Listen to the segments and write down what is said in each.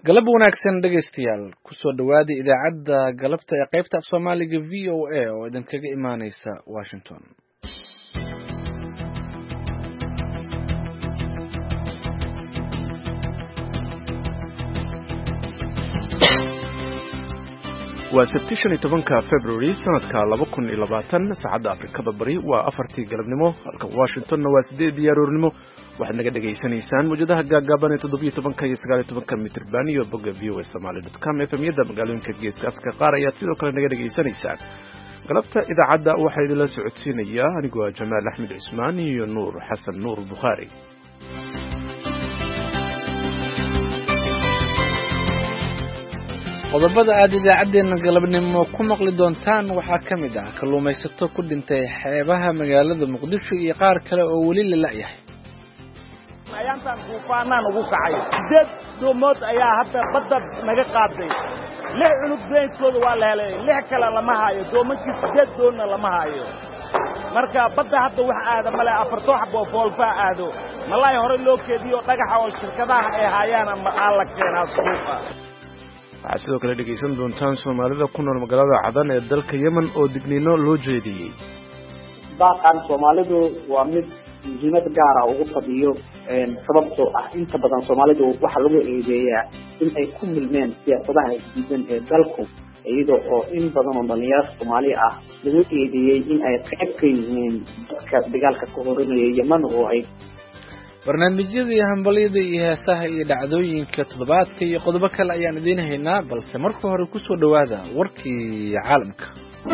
galab wanaagsan dhegaystayaal kusoo dhawaada idaacadda galabta ee qaybta af soomaaliga VOA oo idinkaga imaaneysa Washington. waa Sabti 15 February sanadka 2020 saacada Afrikada Bari waa 4 galabnimo halka Washingtonna waa 8 aroornimo waxaad naga dhageysanaysaan mujadaha gaagaaban ee 17 iyo 19 mitir baan iyo bogga voasomali.com efemiyada magaalooyinka geeska Afrika qaar ayaad sidoo kale naga dhageysanaysaan. galabta idaacadda waxaa idinla socodsiinaya anigoo Jamaal Axmed Cismaan iyo Nuur Xasan Nuur Bukhari. qodobada aad idaacadeena galabnimo ku maqli doontaan waxaa ka mid ah kalluumaysato ku dhintay xeebaha magaalada Muqdisho iyo qaar kale oo weli la la'yahay. ayaantan kuufaanaan ugu kacay 8 doomood ayaa hadda badda naga qaaday 6 cunug deentooda waa la helay 6 kale lama haayo doomankii 8 doonna lama haayo marka badda hadda wax aada male 4 xabo foolfa aado malay hore loo keediyo dhagaxa oo shirkadaha ay haayaan ama aan la keenaa suuqa. waxaad sidoo kale dhegaysan doontaan Soomaalida ku nool magaalada Cadan ee dalka Yemen oo digniino loo jeediyey. baaqan Soomaalidu waa mid muhiimad gaar ah ugu fadhiyo sababtoo ah inta badan Soomaalidu waxa lagu eedeeyaa in ay ku milmeen siyaasadaha isdiidan ee dalku iyadoo oo in badan oo dhalinyaro Soomaali ah lagu eedeeyay in ay qayb ka yihiin dadka dagaalka ku horeeyay Yemen oo ay barnaamijyada hambaliyada iyo heesaha iyo dhacdooyinka toddobaadka iyo qodobo kale ayaan idiin haynaa balse marka hore ku soo dhawaada warkii caalamka.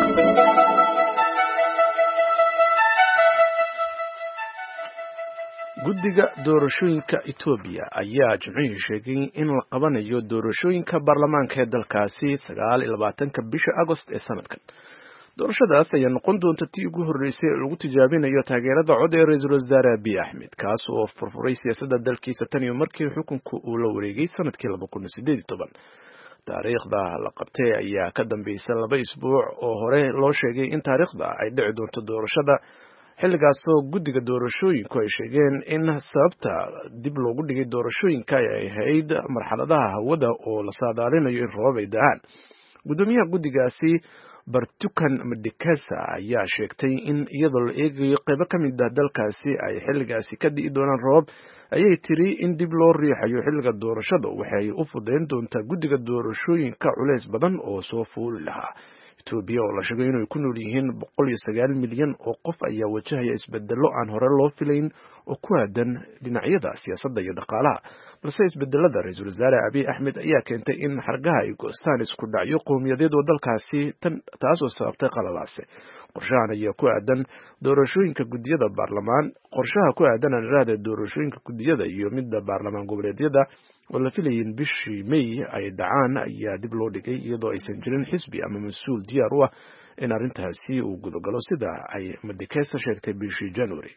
guddiga doorashooyinka Itoobiya ayaa Jimcihii sheegay in la qabanayo doorashooyinka baarlamaanka ee dalkaasi 29 bisha Agost ee sanadkan. doorashadaas ayaa noqon doonta tii ugu horeysay ee lagu tijaabinayo taageerada cod ee Ra'iisul Wasaare Abiy Ahmed kaas oo furfuray siyaasadda dalkiisa tan iyo markii xukunka uu la wareegay sanadkii 2018. taariikhda la qabtay ayaa ka dambeysay 2 isbuuc oo hore loo sheegay in taariikhda ay dhici doonto doorashada xilligaas oo guddiga doorashooyinku ay sheegeen in sababta dib loogu dhigay doorashooyinka ay ahayd marxaladaha hawada oo la saadaalinayo in roobab ay da'aan. gudoomiyaha guddigaasi Bartukan Madikasa ayaa sheegtay in iyadoo la eegayo qaybo ka mid ah dalkaasi ay xilligaasi ka di'i doonaan roob ayay tiri in dib loo riixayo xilliga doorashada waxay u fudayn doontaa guddiga doorashooyinka culays badan oo soo fuuli lahaa. Itoobiya oo la sheegay inay ku nool yihiin 109 milyan oo qof ayaa wajahaya isbedelo aan hore loo filayn oo ku aadan dhinacyada siyaasadda iyo dhaqaalaha balse isbedelada Ra'iisul Wasaare Abiy Ahmed ayaa keentay in xargaha ay goostaan isku dhacyo qowmiyadeed oo dalkaasi taas oo sababtay qalalaase. qorshahan ayaa ku aadan doorashooyinka guddiyada baarlamaan qorshaha ku aadan raadada doorashooyinka guddiyada iyo midda baarlamaan goboleedyada oo la filayay bishii May ay dhacaan ayaa dib loo dhigay iyadoo aysan jirin xisbi ama mas'uul diyaar u ah in arrintaasi uu gudagalo sida ay Madikasa sheegtay bishii January.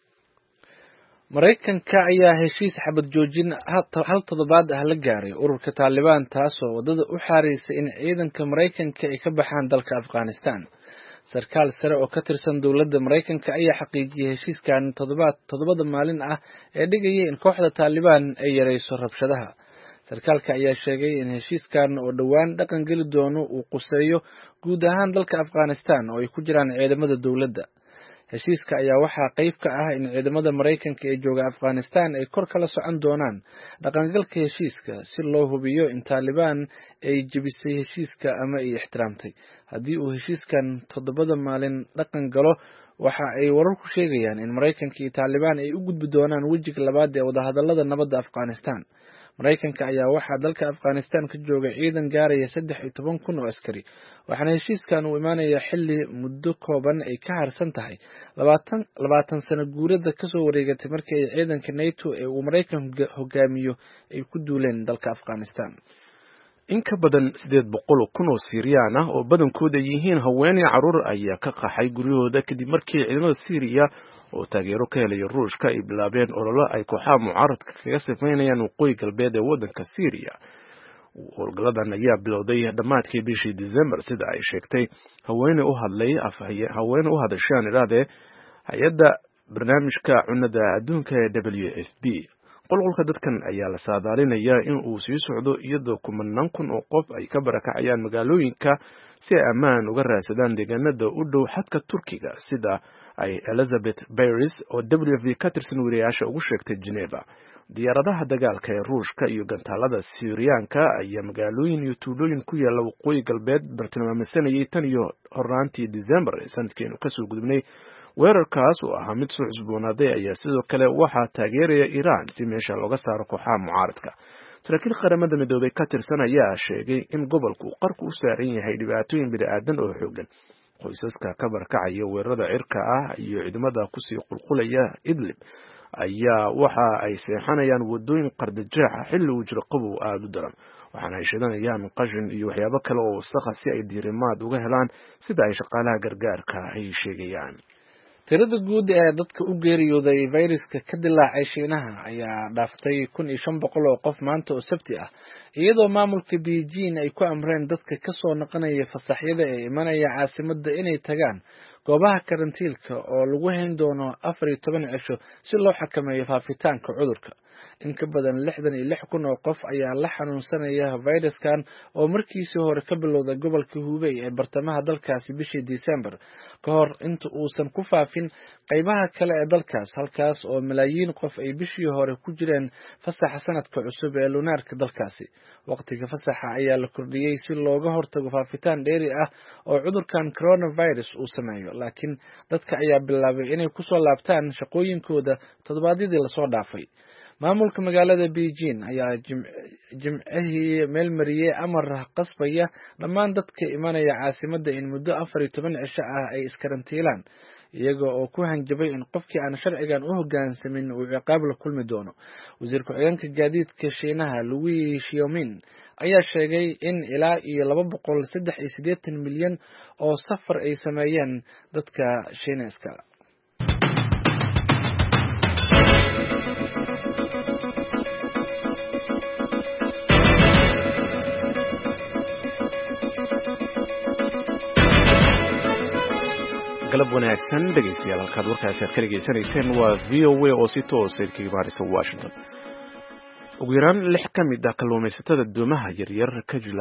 Mareykanka ayaa heshiis xabad joojin hal toddobaad ah la gaaray ururka Taliban taasoo wadada u xareysay in ciidanka Mareykanka ay ka baxaan dalka Afghanistan. sarkaal sare oo ka tirsan dawladda Mareykanka ayaa xaqiijiyay heshiiskan toddobada maalin ah ee dhigayay in kooxda Taliban ay yareyso rabshadaha. sarkaalka ayaa sheegay in heshiiskan oo dhawaan dhaqan gali doono uu quseeyo guud ahaan dalka Afghanistan oo ay ku jiraan ciidamada dawladda. heshiiska ayaa waxaa qayb ka ah in ciidamada Mareykanka ee jooga Afghanistan ay kor kala socon doonaan dhaqangalka heshiiska si loo hubiyo in Taliban ay jebisay heshiiska ama ay ixtiraamtay. haddii uu heshiiskan 7 maalin dhaqan galo waxa ay wararku sheegayaan in Mareykanka iyo Taliban ay u gudbi doonaan wejiga labaad ee wadahadallada nabadda Afghanistan. Mareykanka ayaa waxaa dalka Afghanistan ka jooga ciidan gaaraya 13,000 oo askari waxaana heshiiskan uu imaanaya xilli muddo kooban ay ka harsan tahay 20 sano guurada ka soo wareegatay markii ay ciidanka NATO ee uu Mareykanku hogaamiyo ay ku duuleen dalka Afghanistan. in ka badan 800,000 oo Siiriyaan ah oo badankooda yihiin haween iyo carruur ayaa ka qaxay guryahooda kadib markii ciidamada Siiriya oo taageero ka helay Ruushka ay bilaabeen olole ay kooxaha mucaaradka kaga sameynayaan waqooyi galbeed ee waddanka Siiriya. howlgaladan ayaa bilowday dhammaadkii bishii December sida ay sheegtay haweeney u hadashay hay'adda barnaamijka cunnada adduunka ee WFP. qulqulka dadkan ayaa la saadaalinayaa in uu sii socdo iyadoo kumanaan kun oo qof ay ka barakacayaan magaalooyinka si ay ammaan uga raadsadaan deegaanada u dhow xadka Turkiga sida ay Elizabeth Bayris oo WV ka tirsan wariyaasha ugu sheegtay Geneva. diyaaradaha dagaalka ee Ruushka iyo gantaalada Syriyaanka ayaa magaalooyin iyo tuulooyin ku yaala waqooyi galbeed bartilmaameedsanayay tan iyo horraantii December sanadkii ka soo gudubnay. weerarkaas oo ahaa mid soo cusboonaaday ayaa sidoo kale waxaa taageeraya Iran si meesha looga saaro kooxaha mucaaradka. saraakiil qaramada midoobay ka tirsan ayaa sheegay in gobolku qarku u saaran yahay dhibaatooyin bini'aadan oo xooggan. qoysaska ka barakacaya weerarada cirka ah iyo ciidamada kusii qulqulaya Idlib ayaa waxa ay seexanayaan wadooyin qardajeexa xilli uu jiro qabow aad u daran, waxaana ay shidanayaan qashin iyo waxyaabo kale oo wasakh si ay diirimaad uga helaan sida ay shaqaalaha gargaarka ay sheegayaan. tirada guud ee dadka u geeriyooday fayraska ka dilaacay Shiinaha ayaa dhaaftay 1500 oo qof maanta oo Sabti ah, iyadoo maamulka Beijing ay ku amreen dadka ka soo noqonaya fasaxyada ee imanaya caasimadda inay tagaan goobaha karantiilka oo lagu hayn doono 14 cisho si loo xakameeyo faafitaanka cudurka. in ka badan 66,000 oo qof ayaa la xanuunsanaya fayraskan oo markiisii hore ka bilowday gobolka Hubei ee bartamaha dalkaasi bishii December ka hor inta uusan ku faafin qaybaha kale ee dalkaas, halkaas oo malaayiin qof ay bishii hore ku jireen fasaxa sanadka cusub ee lunaarka dalkaasi. waqtiga fasaxa ayaa la kordhiyay si looga hortago faafitaan dheeri ah oo cudurkan coronavirus uu sameeyo, laakiin dadka ayaa bilaabay inay ku soo laabtaan shaqooyinkooda toddobaadyadii la soo dhaafay. maamulka magaalada Beijing ayaa jimcihii meel mariyay amar qasbaya dhammaan dadka imanaya caasimadda in muddo 14 cisho ah ay iskarantiilaan, iyaga oo ku hanjabay in qofkii aan sharcigan u hoggaansamin uu ciqaab la kulmi doono. wasiir ku-xigeenka gaadiidka Shiinaha Louis Xiaoming ayaa sheegay in ilaa iyo 283 milyan oo safar ay sameeyeen dadka Shiinayska. galab wanaagsan dhegeystayaal, halkaad warkaasi aad ka dhegeysanayseen waa VOA oo si toos ah kaga imaanaysa Washington. ugu yaraan 6 ka mid ah kalluumaysatada doomaha yaryar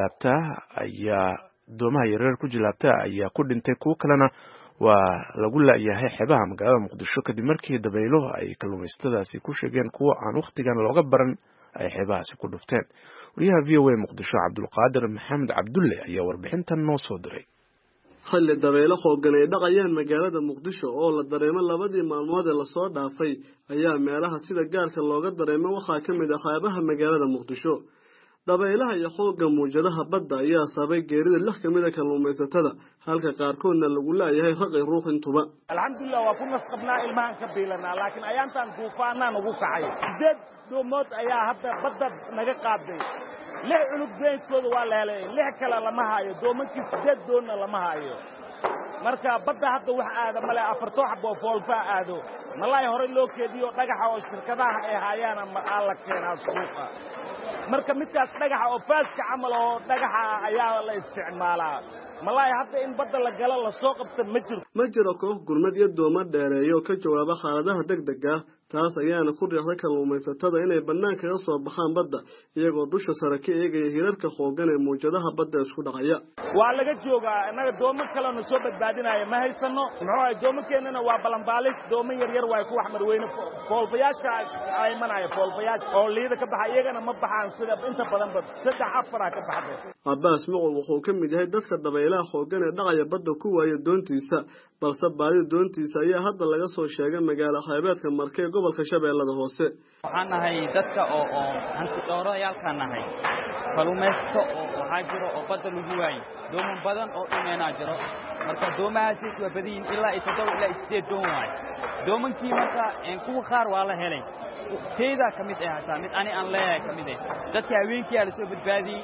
ku jilaabta ayaa ku dhintay, kuwo kalena waa lagu laayahay xeebaha magaalada Muqdisho kadib markii dabaylo ay kalluumaysatadaasi ku sheegeen kuwo aan waqtigan looga baran ay xeebahaasi ku dhufteen. wariyaha VOA Muqdisho Cabdulqaadir Maxamed Cabdulle ayaa warbixintan noo soo diray. xilli dabaylo xooggan ay dhaqayaan magaalada Muqdisho oo la dareemo labadii maalmood ee lasoo dhaafay ayaa meelaha sida gaarka looga dareemo waxaa ka mid ah xeebaha magaalada Muqdisho. dabaylaha iyo xoogga muujadaha badda ayaa sababay geerida 6 ka mid ah kalluumaysatada, halka qaarkoodna lagu laayahay raqay ruux intuba. alxamdulillah waa ku nasqabnaa ilmahan ka biilanaa, laakiin ayaantan duufaanaan ugu kacay 8 doomood ayaa hadda badda naga qaaday. 6 cunug zeynskooda waa la helay, 6 kale lama hayo, doomankii 8 doonna lama hayo. marka badda hadda wax aada male 4 xabo foolfa aado malay hore loo keediyo dhagaxa oo shirkadaha ay hayaan ama la keenaa suuqa. marka midkaas dhagaxa oo faaska camal oo dhagaxa ayaa la isticmaalaa. malay hadda in badda la galo la soo qabta ma jiro koox gurmad iyo dooma dheereeyo ka jawaaba xaaladaha degdega ah. taas ayaana ku riixday kalluumaysatada inay banaanka ka soo baxaan badda iyagoo dusha sare ka eegaya hirarka xooggan ee muujadaha badda isku dhacaya. waa laga joogaa inaga dooma kale oo soo badbaadinaya ma haysano. muxuu ahay doomankeenana waa balanbaalis, dooma yaryar waa ku wax marweyne foolbayaasha ay manaya foolbayaasha oo liida ka baxa, iyagana ma baxaan sida inta badan bad 3-4 ka baxday. Abbas Muqul wuxuu ka mid yahay dadka dabaylaha xooggan ee dhacaya badda ku waaya doontiisa, balse baadi doontiisa ayaa hadda laga soo sheegay magaalo xeebeedka Markay gobolka Shabeellada Hoose. waxaan nahay dadka oo hanti doorayaalka nahay kalluumaysato oo waxaa jiro oo badda lagu waayay dooman badan oo dhimeena jiro. marka doomahaasi waa badin ilaa 7 ilaa 8 doon waay. doomankii marka kuwa qaar waa la helay, teeda kamid ah hataa mid ani aan leeyahay kamid ah dadka haweenkii la soo badbaadiyay.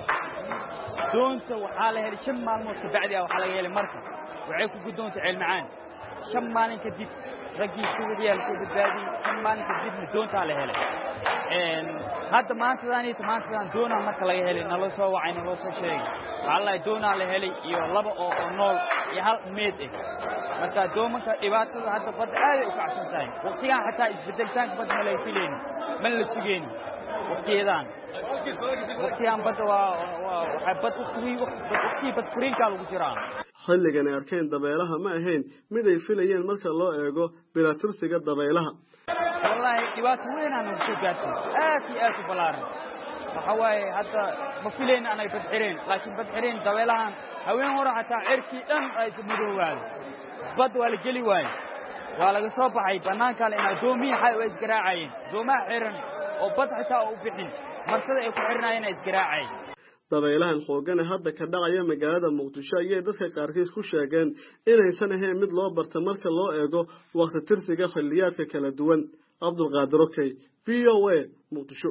doonta waxaa la helay 5 maalmood ka bacdi waxaa laga helay marka waxay ku guddoonta ceel macaan 5 maalin kadib ragii suudiyaal soo badbaadiyay 5 maalin kadib doonta la helay. hadda maanta doona marka laga helay nala soo wacay nala soo sheegay wallahi doona la helay iyo 2 oo nool iyo 1 meed ah. marka doomanka dhibaatada hadda badda aad ay u kacsan tahay, waqtigan xataa isbedeltaan badda ma lay filaynin. من لسجين وكيدان وكيان بدوا وحبت وكي بدفرين كانوا بجيران xilligan ay arkeen dabeelaha ma ahayn mid ay filayeen marka loo eego bilatirsiga dabeelaha والله ديوات وين أنا مسجات آتي بلارن وحواي حتى مفيلين أنا بدحرين لكن بدحرين دويلان هوين ورا حتى عركي دم رئيس مدوال بدو الجلي واي ولا صوب عي بنان كان إن دومي حي وإسقراعين دوما حرن وبد حتى وبحين مرتدى يكحرنا هنا إسقراعين dabeelahan xooggan hadda ka dhacaya magaalada Muqdisho ayay dadka qaarkiis ku sheegeen inaysan ahayn mid loo barto marka loo eego waqti tirsiga xilliyaadka kala duwan Abdulqaadir Okey VOA Muqdisho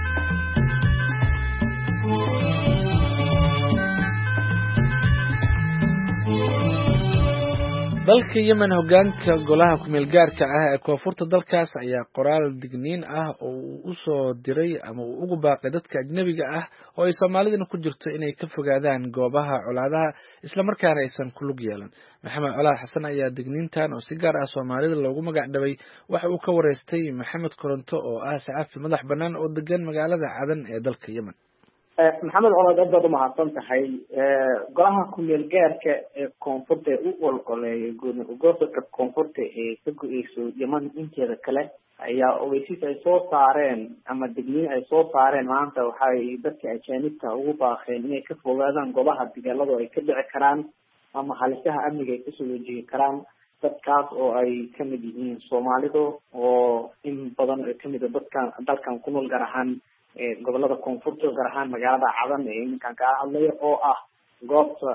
dalka Yemen hoggaanka golaha ku-meel gaarka ah ee koonfurta dalkaas ayaa qoraal digniin ah oo uu u soo diray ama uu ugu baaqay dadka ajnabiga ah oo ay Soomaaliduna ku jirto inay ka fogaadaan goobaha colaadaha isla markaana aysan ku lug yeelan. Maxamed Colaad Xasan ayaa digniintan oo si gaar ah Soomaalida loogu magac dhabay waxa uu ka wareystay Maxamed Koronto oo ah saxafi madax bannaan oo degan magaalada Cadan ee dalka Yemen. maxamed colaad aad baad umahadsan tahay golaha ku-meel gaarka ee koonfurta u olgoleeyay gobolka koonfurta ee ka go-eyso Yemen inteeda kale ayaa ogeysiis ay soo saareen ama digniin ay soo saareen maanta waxay dadka ajaanibta ugu baaqeen inay ka fogaadaan goobaha dagaaladu ay ka dhici karaan ama halisaha amniga ay kasoo wajihi karaan dadkaas oo ay kamid yihiin Soomaalidu oo in badan ay kamid dadkan dalkan ku nool gaar ahaan gobolada koonfurta gaar ahaan magaalada Cadan ee ninkan ka hadlayo oo ah goobta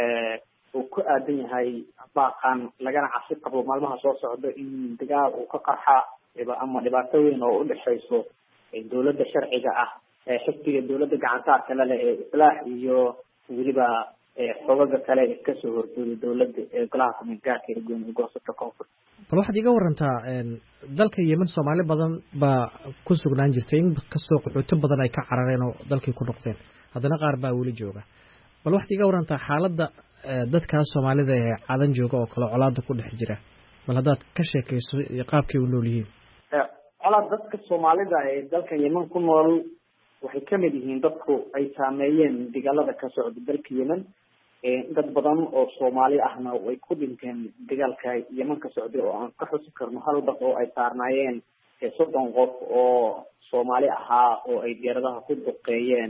uu ku aadan yahay baaqan lagana cabsi qabo maalmaha soo socda in dagaal uu ka qarxa ama dhibaato weyn oo u dhaxayso dawladda sharciga ah xisbiga dawladda gacantaarka leh ee islaax iyo weliba xogaga kale ee ka soo horjeeda dawladda ee golaha ku-meel gaarka ee gobolka koonfurta bal waxaad iga warantaa dalka Yemen Soomaali badan baa ku sugnaan jirtay in kastoo qaxooto badan ay ka carareen oo dalkii ku noqdeen haddana qaar baa weli jooga bal waxaad iga warantaa xaaladda dadkaas Soomaalida ee Cadan jooga oo kala colaada ku dhex jira bal haddaad ka sheekayso qaabkay u nool yihiin colaad dadka Soomaalida ee dalka Yemen ku nool waxay kamid yihiin dadku ay saameeyeen dagaalada ka socda dalka Yemen dad badan oo Soomaali ahna way ku dhinteen dagaalka Yemen ka socday oo aan ka xusi karno hal dad oo ay saarnaayeen 30 qof oo Soomaali ahaa oo ay diyaaradaha ku duqeeyeen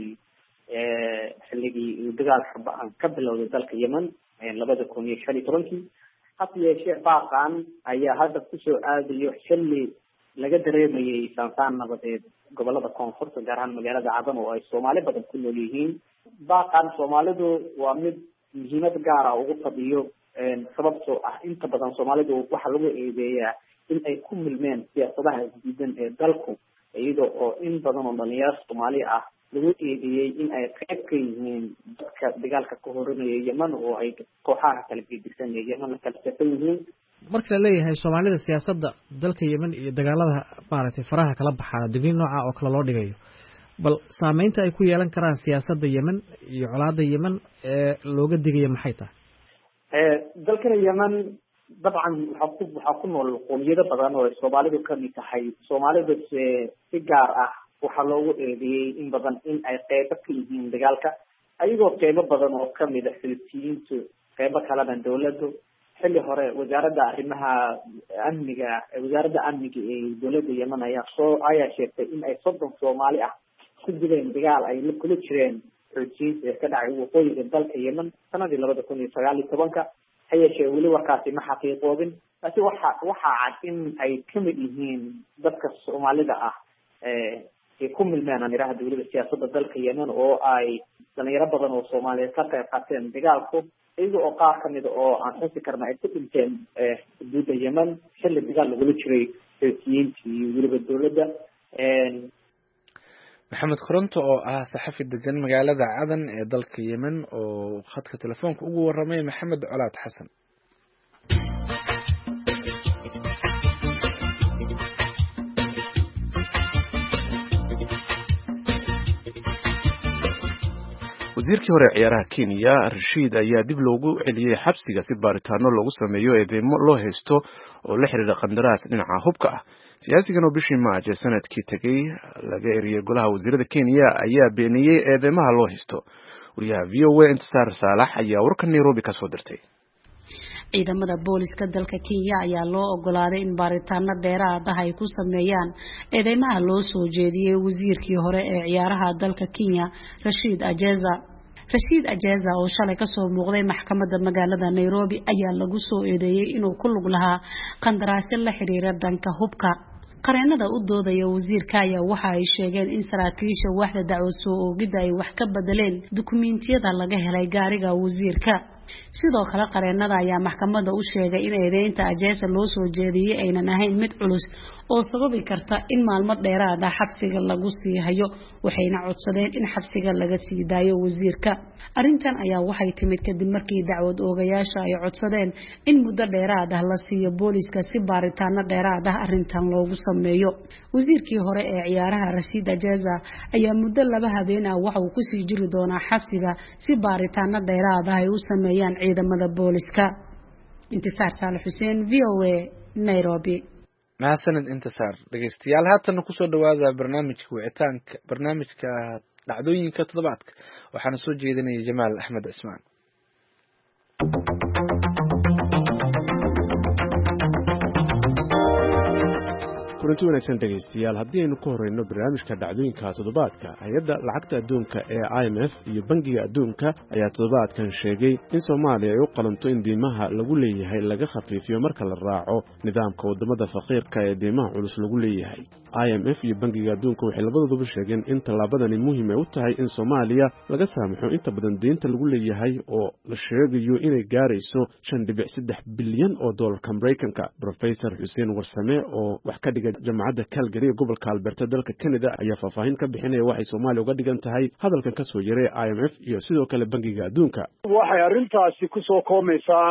xilligii dagaalka aan ka bilowday dalka Yemen 2015 hadda yeeshee baaqan ayaa hadda kusoo aadayo xilli laga dareemayay sansaan nabadeed gobolada koonfurta gaar ahaan magaalada Cadan oo ay Soomaali badan ku nool yihiin baaqan Soomaalidu waa mid muhiimad gaar ah ugu fadhiyo sababtoo ah inta badan Soomaalidu waxa lagu eedeeyaa in ay ku milmeen siyaasadaha isdiidan ee dalku iyadoo oo in badan oo dhalinyaro Soomaali ah lagu eedeeyay in ay qayb ka yihiin dadka dagaalka ka horeynaya Yemen oo ay kooxaha kala gedisan ee Yemen kala safan yihiin marka la leeyahay Soomaalida siyaasadda dalka Yemen iyo dagaalada maaragtay faraha kala baxaan digniin nooca oo kala loo dhigayo bal saameynta ay ku yeelan karaan siyaasadda Yemen iyo colaadda Yemen ee looga digayo maxay tahay dalka Yemen dabcan waxa ku nool qoomiyado badan oo Soomaalidu ka mid tahay Soomaalidu si gaar ah waxa loogu eedeeyay in badan in ay qayb ka yihiin dagaalka ayagoo qayb badan oo ka mid ah Filistiintu qayb kala ah dawladdu xilli hore wasaaradda arrimaha amniga ee dawladda Yemen ayaa sheegtay in ay 30 Soomaali ah ku jireen dagaal ay la kula jireen xoojinta ka dhacay waqooyiga dalka Yemen sanadii 2019 hay'ashee weli warkaasi ma xaqiiqoobin laakiin waxa cad in ay kamid yihiin dadka Soomaalida ah ee ku milmeen iraahdo weliba siyaasadda dalka Yemen oo ay dhalinyaro badan oo Soomaaliyeed ka qayb qaateen dagaalku iyagoo oo qaar kamid oo aan xusi karna ay ku dhinteen xuduudda Yemen xilli dagaal lagula jiray xoojinta iyo weliba dawladda Maxamed Koronto oo ah saxafi degan magaalada Cadan ee dalka Yemen oo khadka telefoonka ugu waramay Maxamed Colaad Xasan. wasiirkii hore ciyaaraha Kenya Rashid ayaa dib loogu celiyay xabsiga si baaritaano lagu sameeyo eedeymo loo haysto oo la xiriira qandaraas dhinaca hubka ah. siyaasigan oo bishii Maajo sanadkii tagay laga eriyay golaha wasiirada Kenya ayaa beeniyay eedeymaha loo haysto. wariyaha VOA Intisaar Saalax ayaa warka Nairobi ka soo dirtay. ciidamada booliska dalka Kenya ayaa loo ogolaaday in baaritaano dheeraad ah ay ku sameeyaan eedeymaha loo soo jeediyay wasiirkii hore ee ciyaaraha dalka Kenya Rashid Ajeza oo shalay ka soo muuqday maxkamadda magaalada Nairobi ayaa lagu soo eedeeyay inuu ku lug lahaa qandaraasyo la xiriira danka hubka. qareenada u doodaya wasiirka ayaa waxa ay sheegeen in saraakiisha waaxda dacwad soo oogida ay wax ka bedeleen dukumiintiyada laga helay gaariga wasiirka. sidoo kale qareenada ayaa maxkamadda u sheegay in eedeynta Ajeza loo soo jeediyay aynan ahayn mid culus oo sababi karta in maalmo dheeraad ah xabsiga lagu sii hayo, waxayna codsadeen in xabsiga laga sii daayo wasiirka. arrintan ayaa waxay timid kadib markii dacwad oogayaasha ay codsadeen in muddo dheeraad ah la siiyo booliska si baaritaano dheeraad ah arrintan loogu sameeyo. wasiirkii hore ee ciyaaraha Rashid Ajeza ayaa muddo 2 habeen ah waxa uu ku sii jiri doonaa xabsiga si baaritaano dheeraad ah ay u sameeyaan ciidamada booliska. Intisaar Saalax Xuseen, VOA, Nairobi. mahadsanid Intisaar. dhageystayaal haatan ku soo dhawaada barnaamijka dhacdooyinka toddobaadka waxaana soo jeedinaya Jamaal Axmed Ismaan. kulanti wanaagsan dhegaystayaal, haddii aynu ku horeyno barnaamijka dhacdooyinka toddobaadka, hay-adda lacagta adduunka ee IMF iyo bangiga adduunka ayaa toddobaadkan sheegay in Soomaaliya ay u qalanto in deymaha lagu leeyahay laga khafiifiyo marka la raaco nidaamka wadamada faqiirka ee deymaha culus lagu leeyahay. IMF iyo bangiga adduunka waxay labadooduba sheegeen in tallaabadani muhiim ay u tahay in Soomaaliya laga saamaxo inta badan deynta lagu leeyahay oo la sheegayo inay gaarayso 5.3 bilyan oo doolarka Mareykanka. Professor Xuseen Warsame oo wax ka dhigay jamacadda Calgary gobolka Alberta dalka Canada ayaa faahfaahin ka bixinaya waxay Soomaaliya uga dhigan tahay hadalkan ka soo yaray IMF iyo sidoo kale bangiga adduunka. waxay arrintaasi ku soo koomeysaa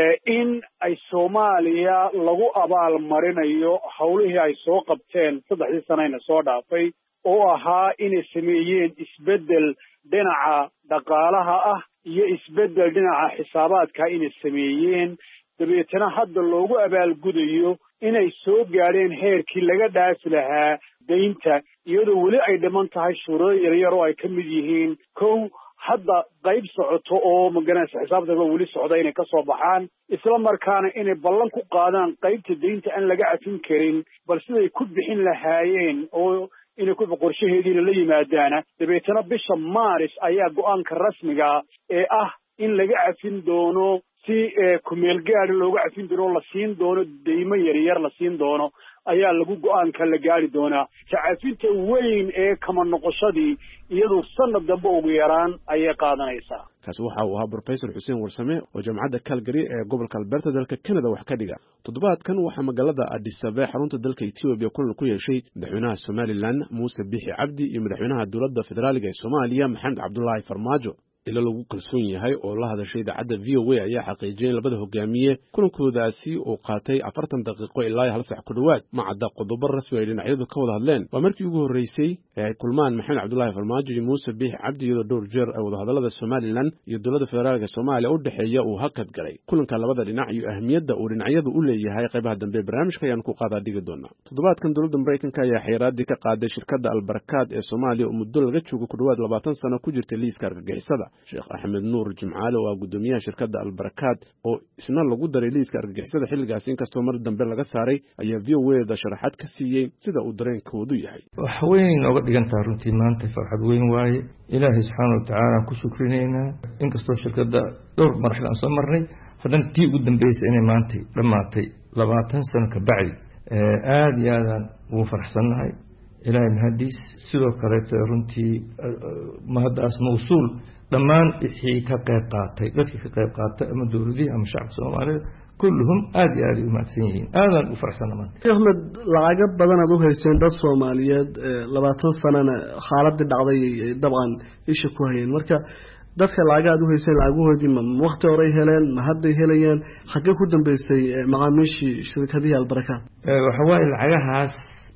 in ay Soomaaliya lagu abaal marinayo hawlihii ay soo qabteen 3 sanayna soo dhaafay oo ahaa inay sameeyeen isbedel dhinaca dhaqaalaha ah iyo isbedel dhinaca xisaabaadka inay sameeyeen, dabeetana hadda loogu abaalgudayo inay soo gaadheen heerkii laga dhaafi lahaa deynta, iyadoo weli ay dhiman tahay shuruudo yaryar oo ay ka mid yihiin kow hadda qayb socoto oo magaranaysa xisaabtaba weli socda inay ka soo baxaan, isla markaana inay ballan ku qaadaan qaybta deynta aan laga cafin karin bal siday ku bixin lahaayeen oo inay ku qorshaheediina la yimaadaana. dabeetana bisha Maaris ayaa go'aanka rasmiga ee ah in laga cafin doono si kumeel gaar looga cafin doono, la siin doono deymo yaryar la siin doono ayaa lagu go'aanka la gaari doonaa. tacafinta weyn ee kama noqoshadii iyadoo sanad dambe ugu yaraan ayay qaadanaysaa. kaasi waxa uu ahaa Professor Xuseen Warsame oo jamacadda Calgary ee gobolka Alberta dalka Canada wax ka dhiga. toddobaadkan waxaa magaalada Addis Ababa xarunta dalka Ethiopia kulan ku yeeshay madaxweynaha Somaliland Muuse Bixi Cabdi iyo madaxweynaha dowladda federaaliga ee Soomaaliya Maxamed Cabdullaahi Farmaajo. ila lagu kalsoon yahay oo la hadashay idaacadda VOA ayaa xaqiijiyay labada hogaamiye kulankoodaasi oo qaatay 40 daqiiqo ilaa 1 saac ku dhawaad. ma cadda qodobo rasmi ay dhinacyadu ka wada hadleen. waa markii ugu horeysay ee kulmaan Maxamed Cabdullaahi Farmaajo iyo Muuse Bixi Cabdi iyadoo dhowr jeer ay wada hadallada Somaliland iyo dowladda federaalka Soomaaliya u dhaxeeya uu hakad galay. kulanka labada dhinac iyo ahmiyadda uu dhinacyadu u leeyahay qaybaha dambe barnaamijka ayaan ku qaadaa dhigi doonaa. toddobaadkan dowladda Mareykanka ayaa xayiraadii ka qaaday shirkadda Albarkaad ee Soomaaliya oo muddo laga joogo ku dhawaad 20 sano ku jirtay liiska argagixisada. Sheekh Axmed Nuur Jimcaale oo gudoomiyaha shirkadda Albarkaad oo isna lagu daray liiska argagixisada xilligaas inkastoo mar dambe laga saaray ayaa VOA-da sharaxaad ka siiyay sida uu dareenkoodu yahay. wax weyn uga dhigantaa runtii maanta farxad weyn waaye. ilaahay subxaanahu wa tacaala ku shukrineynaa inkastoo shirkadda dhowr marxal aan soo marnay haddana tii ugu dambeysay inay maantay dhammaatay 20 sano ka bacdi aad iyo aadaan ugu faraxsannahay. ilaahay mahadiis sidoo kaleeto runtii mahaddaas mawsuul dhammaan wixii ka qayb qaatay dadkii ka qayb qaatay ama dowladihii ama shacabka Soomaaliyeed kulluhum aad iyo aad u mahadsan yihiin. aadaan u faraxsanahay maanta. Ahmed, lacaga badan aad u hayseen dad Soomaaliyeed 20 sanana xaaladii dhacday dabcan isha ku hayeen. marka dadka lacaga aad u hayseen lacagoodii ma waqti hore heleen ma hadda helayeen xagee ku dambeysay macaamiishii shirkadii Albarkaad? waxa waaye lacagahaas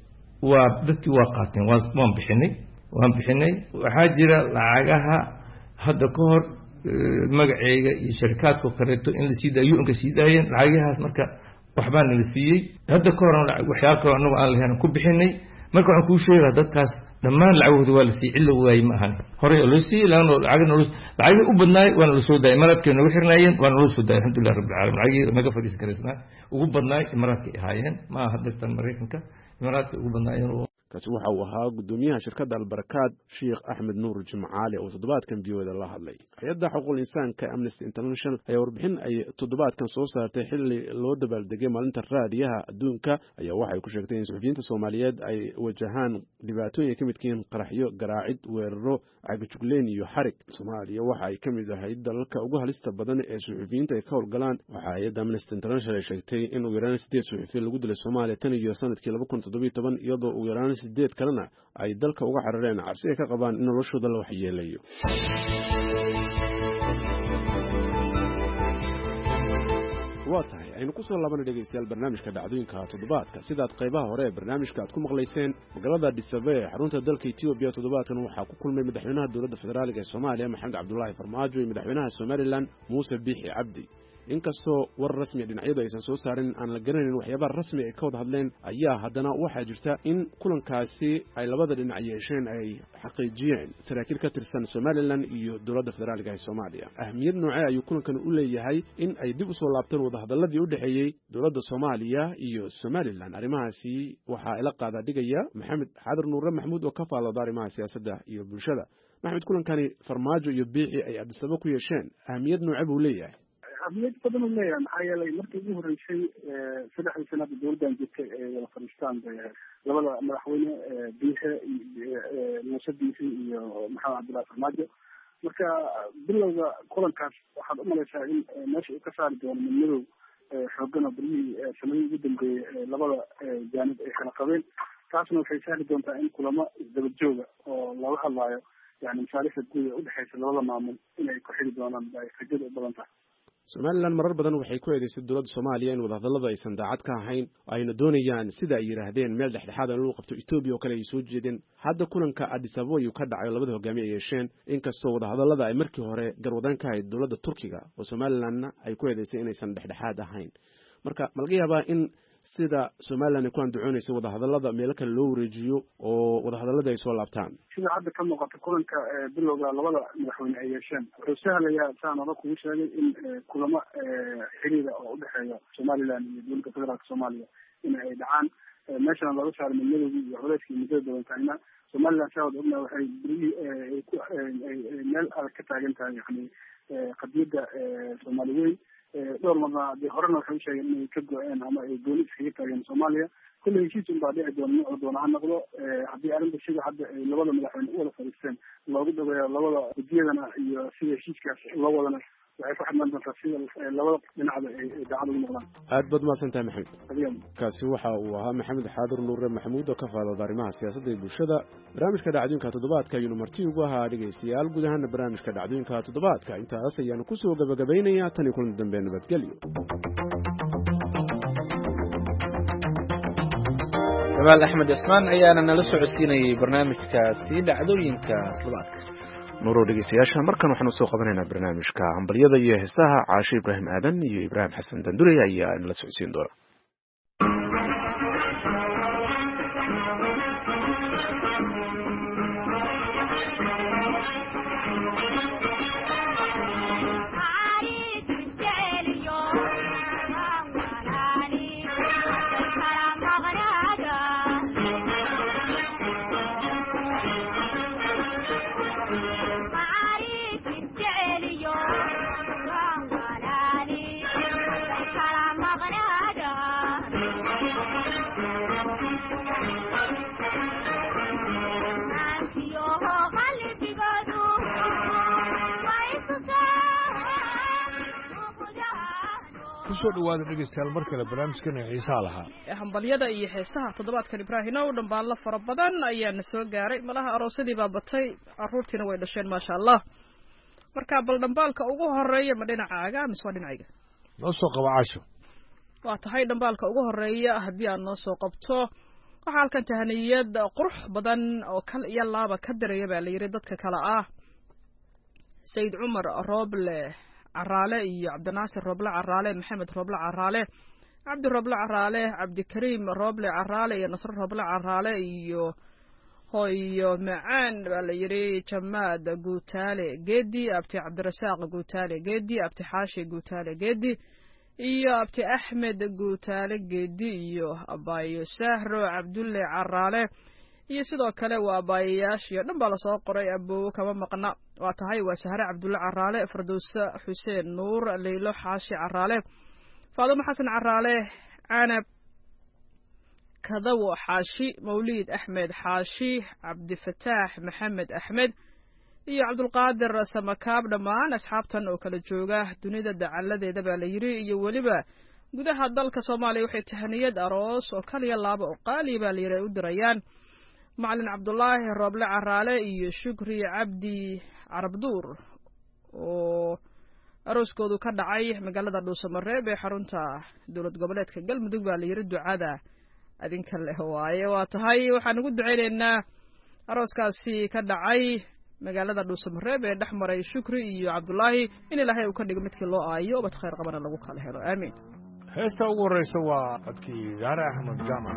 waa dadkii waa qaateen waan bixinay waxaa jira lacagaha hadda ka hor magacayga iyo shirkadka kaleeto in la sii daayo in ka sii daayeen lacagahaas marka waxbaa nala siiyey hadda ka horan waxyaaba kaloo annagu aan lahayn ku bixinay marka waxaan kuu sheegaa dadkaas dhammaan lacagooda waa la siiyey cid la waayey ma ahan horey oo loo siiyey lacagii u badnaay waana la soo daayay imaaraadkay nooga xirnaayeen waana loo soo daayay alxamdulilah rabbil caalamiin lacagii naga fadhiisan karaysnaa ugu badnaay imaaraadkay ahaayeen ma aha dadkan maraykanka imaaraadkay ugu badnaayeen kaasi waxa uu ahaa gudoomiyaha shirkadda albarakaad sheekh axmed nuur jimcaale oo toddobaadkan biyooda la hadlay hay-adda xuquuqul insaanka amnesty international ayaa warbixin ay toddobaadkan soo saartay xilli loo dabaaldegay maalinta raadiyaha adduunka ayaa waxay ku sheegtay in suxufiyiinta soomaaliyeed ay wajahaan dhibaatooyin ay ka mid yihiin qaraxyo garaacid weeraro cagajugleyn iyo xarig soomaaliya waxa ay ka mid ahayd dalalka ugu halista badan ee suxufiyiinta ay ka howlgalaan waxaa hay-adda amnesty international ay sheegtay in ugu yaraan 8 suxufiye lagu dilay soomaaliya tan iyo sanadkii 2017 iyadoo ugu yaraan 8 kalena ay dalka uga carareen cabsi ay ka qabaan in noloshooda la waxyeelayo waa tahay aynu ku soo laabana dhegaystayaal barnaamijka dhacdooyinka toddobaadka sidaad qaybaha hore ee barnaamijka aad ku maqlayseen magaalada Addis Ababa xarunta dalka Ethiopia toddobaadkan waxaa ku kulmay madaxweynaha dowladda federaalka ee Soomaaliya Maxamed Cabdullaahi Farmaajo iyo madaxweynaha Somaliland Muuse Biixi Cabdi inkastoo war rasmi dhinacyadu aysan soo saarin aan la garanayn waxyaabaha rasmi ay ka wada hadleen ayaa haddana waxaa jirta in kulankaasi ay labada dhinac yeesheen ay xaqiijiyeen saraakiil ka tirsan Somaliland iyo dowladda federaalka ee Soomaaliya ahmiyad noocee ayuu kulankan u leeyahay in ay dib u soo laabtaan wadahadaladii u dhaxeeyay dowladda Soomaaliya iyo Somaliland arrimahaasi waxaa ila qaada dhigaya Maxamed Xaadar Nuure Maxamuud oo ka faallooda arrimaha siyaasadda iyo bulshada Maxamed kulankani Farmaajo iyo Biixi ay Addis Ababa ku yeesheen ahmiyad noocee buu leeyahay ahmiyad badan uu leeyahay maxaa yeelay markii ugu horreysay saddexdii sanada dowladdan jirtay ee wada fadhiistaan labada madaxweyne Biixi Muuse Biixi iyo Maxamed Cabdullaahi Farmaajo marka bilowga kulankaas waxaad u malaysaa in meesha uu ka saari doono midmadow xoogan oo bilihii sanadii ugu dambeeyey labada jaanib ay kala qabeen taasna waxay sahli doontaa in kulamo isdaba jooga oo laga hadlaayo yani masaalixda guud ee udhexeysa labada maamul inay ku xiri doonaan ay rajada u badan tahay Somaliland marar badan waxay ku eedeysay dowladda Soomaaliya in wadahadallada aysan daacad ka ahayn ayna doonayaan sida ay yiraahdeen meel dhexdhexaad ah lagu qabto Ethiopia oo kale ay soo jeedeen hadda kulanka Addis Ababa ayuu ka dhacay labada hogaamiye ay yeesheen inkastoo wadahadallada ay markii hore garwadaan ka ahayd dowladda Turkiga oo Somalilandna ay ku eedeysay inaysan dhexdhexaad ahayn marka ma laga yaabaa in sida Somaliland ku andacoonaysa wadahadallada meel kale loo wareejiyo oo wadahadallada ay soo laabtaan sida hadda ka muuqata kulanka bilowga labada madaxweyne ay yeesheen wuxuu sahlayaa saan hore kugu sheegay in kulamo xiriira oo u dhexeeya Somaliland iyo dowladda federaalka Soomaaliya in ay dhacaan meeshana laga saaro midmadowgii iyo culeyskii muddada badan tahayna Somaliland saawad ogna waxay meel adag ka taagan tahay yani qadiyadda Soomaali weyn dhowr marna dee horena waxay u sheegeen inay ka go-een ama ay gooni iskaga taageen Soomaaliya kulley heshiis unbaa dhici doona noocu doona ha noqdo haddii arrinta sida hadda ay labada madaxweyne u wada fadhiisteen loogu dhaweeyo labada gudiyadana iyo sida heshiiskaas loo wadana waxay ku xidhnaan doontaa sida labada dhinacba ay daacad ugu noqdaan aad baad mahadsantahay Maxamed kaasi waxa uu ahaa Maxamed Xaadir Nuure Maxamuud oo ka faallooda arrimaha siyaasadda iyo bulshada barnaamijka dhacdooyinka toddobaadka ayuu marti ugu ahaa dhegaystayaal guud ahaan barnaamijka dhacdooyinka toddobaadka intaas ayaanu ku soo gabagabeynayaa tan iyo kulan dambe nabadgelyo Jamal Ahmed Ismaan ayaana nala socodsiinayay barnaamijkaasi dhacdooyinka toddobaadka nuro dhegeystayaasha markan waxaanu soo qabanaynaa barnaamijka hambalyada iyo heesaha Caashe Ibraahim Aadan iyo Ibraahim Xasan Dandure ayaa nala socodsiin doona kusoo dhawaada dhegeystayaal mar kale barnaamijkan xiisaha lahaa hambalyada iyo heesaha toddobaadkan Ibraahim oo dhanbaalla fara badan ayaa na soo gaaray malaha aroosadii baa batay caruurtiina way dhasheen maasha Allah marka bal dhanbaalka ugu horeeya ma dhinacaaga mise waa dhinacayga noo soo qaba Caasho waa tahay dhanbaalka ugu horeeya haddii aan noo soo qabto waxaa halkan tahaniyad qurux badan oo kal iyo laaba ka dareeya baa la yiri dadka kala ah Said Umar Roble Caraale iyo Cabdinaasir Roble Caraale Maxamed Roble Caraale cabdi roble caraale cabdikariim roble caraale iyo nasre roble caraale iyo hooyo macaan baa la yidhi jamaad guutaale geedi abti cabdirasaaq guutaale geedi abti xaashi guutaale geedi iyo abti axmed guutaale geedi iyo abaayo sahro cabdulle caraale iyo sidoo kale waa abaayayaashii dhan baa lasoo qoray aboowo kama maqna waa tahay waa sahre cabdulle caraale firdowse xuseen nuur leylo xaashi caraale faadumo xasan caraale canab kadawo xaashi mawliid axmed xaashi cabdifataax maxamed axmed iyo cabdulqaadir samakaab dhammaan asxaabtan oo kala jooga dunida dacaladeeda baa la yidhi iyo weliba gudaha dalka soomaaliya waxay tahaniyad aroos oo kaliya laaba oo qaaliya baa la yidhi ay u dirayaan macalin cabdulaahi rooble caraale iyo shukri cabdi carabduur oo arooskoodu ka dhacay magaalada dhuusamareeb ee xarunta dowlad goboleedka galmudug baa la yidhi ducada adinka leh waaye waa tahay waxaan ugu ducaynaynaa arooskaasi ka dhacay magaalada dhuusamareeb ee dhex maray shukri iyo cabdulaahi in ilaahay uu ka dhigo midkii loo aayo ubad khayr qabana lagu kala helo aamiin heesta ugu horreysa waa codkii zaare axmed jaamac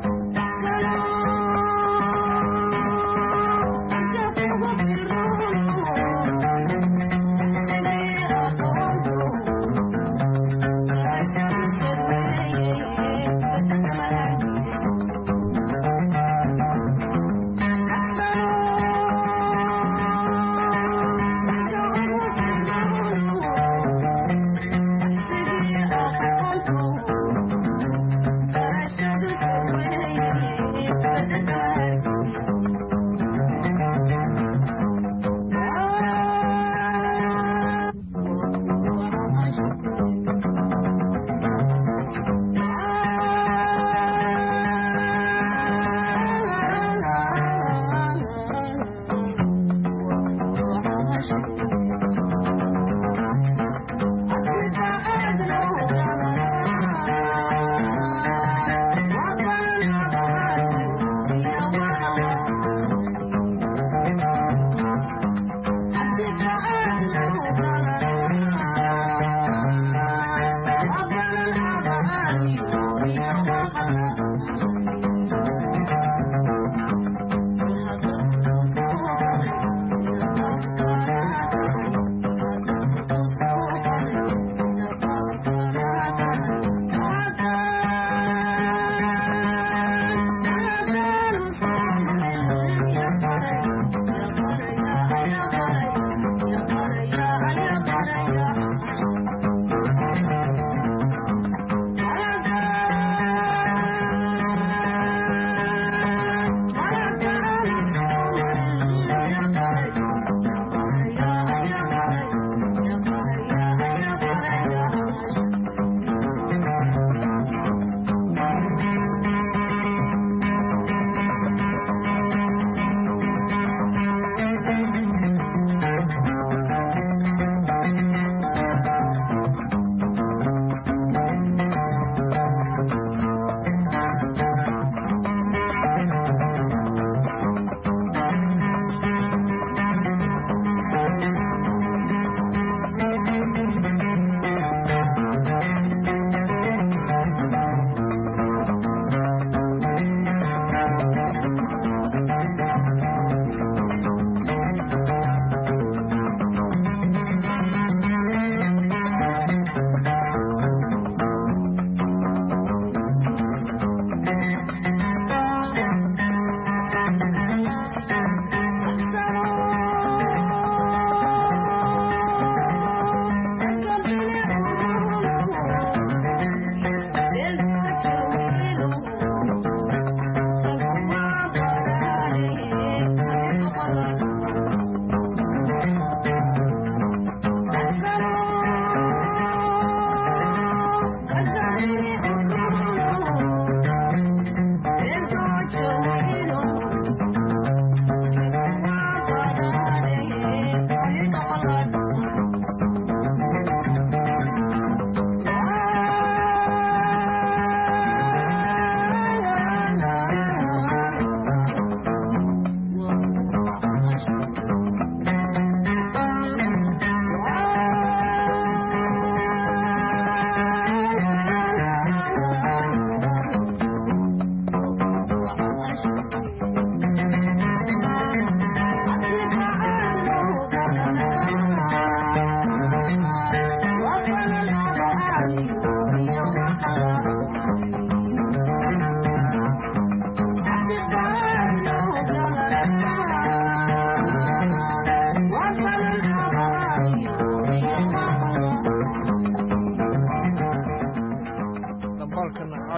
Thank you.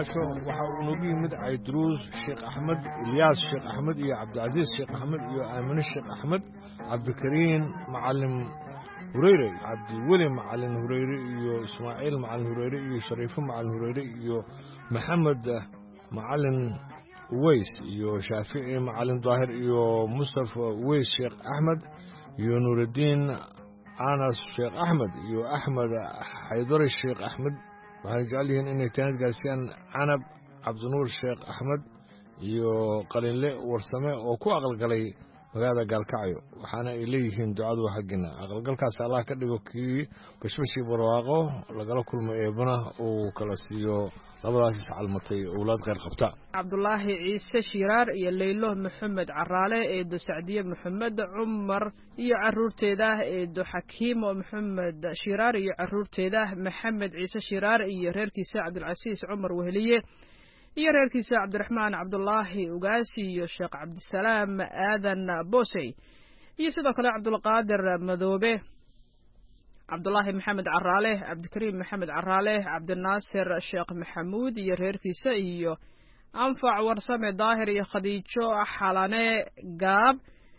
caasho waxa uu nagu yimid cayduruus sheekh axmed ilyaas sheekh axmed iyo cabdicasiis sheekh axmed iyo aamine sheekh axmed cabdikariin macalin hureyre cabdiweli macalin hureyre iyo ismaaciil macalin hureyre iyo shariifo macalin hureyre iyo maxamed macalin uweys iyo shaafici macalin daahir iyo mustafa uweys sheekh axmed iyo nuurudiin anas sheekh axmed iyo axmed xaydari sheekh axmed waxay jecel yihiin inay taanad gaarsiiyaan canab cabdinuur sheekh axmed iyo qalinle warsame oo ku aqalgalay magaalada gaalkacyo waxaana ay leeyihiin ducadu xaggina aqalgalkaas allah ka dhigo kii bashbashii barwaaqo lagala kulmo eebana uu kala siiyo labadaas iscalmatay owlaad kheyr qabta cabdulaahi ciise shiraar iyo leylo maxamed caraale eedo sacdiye maxamed cumar iyo caruurteeda eedo xakiimo maxamed shiraar iyo caruurteeda maxamed ciise shiraar iyo reerkiisa cabdilcasiis cumar weheliye iyo reerkiisa cabdiraxmaan cabdulaahi ugaasi iyo sheekh cabdisalaam aadan boosey iyo sidoo kale cabdulqaadir madoobe cabdulaahi maxamed caraale cabdikariim maxamed caraale cabdinaasir sheekh maxamuud iyo reerkiisa iyo anfac warsame daahir iyo khadiijo xalane gaab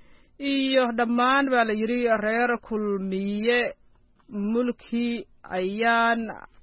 iyo dhammaan baa la yidhi reer kulmiye mulki ayaan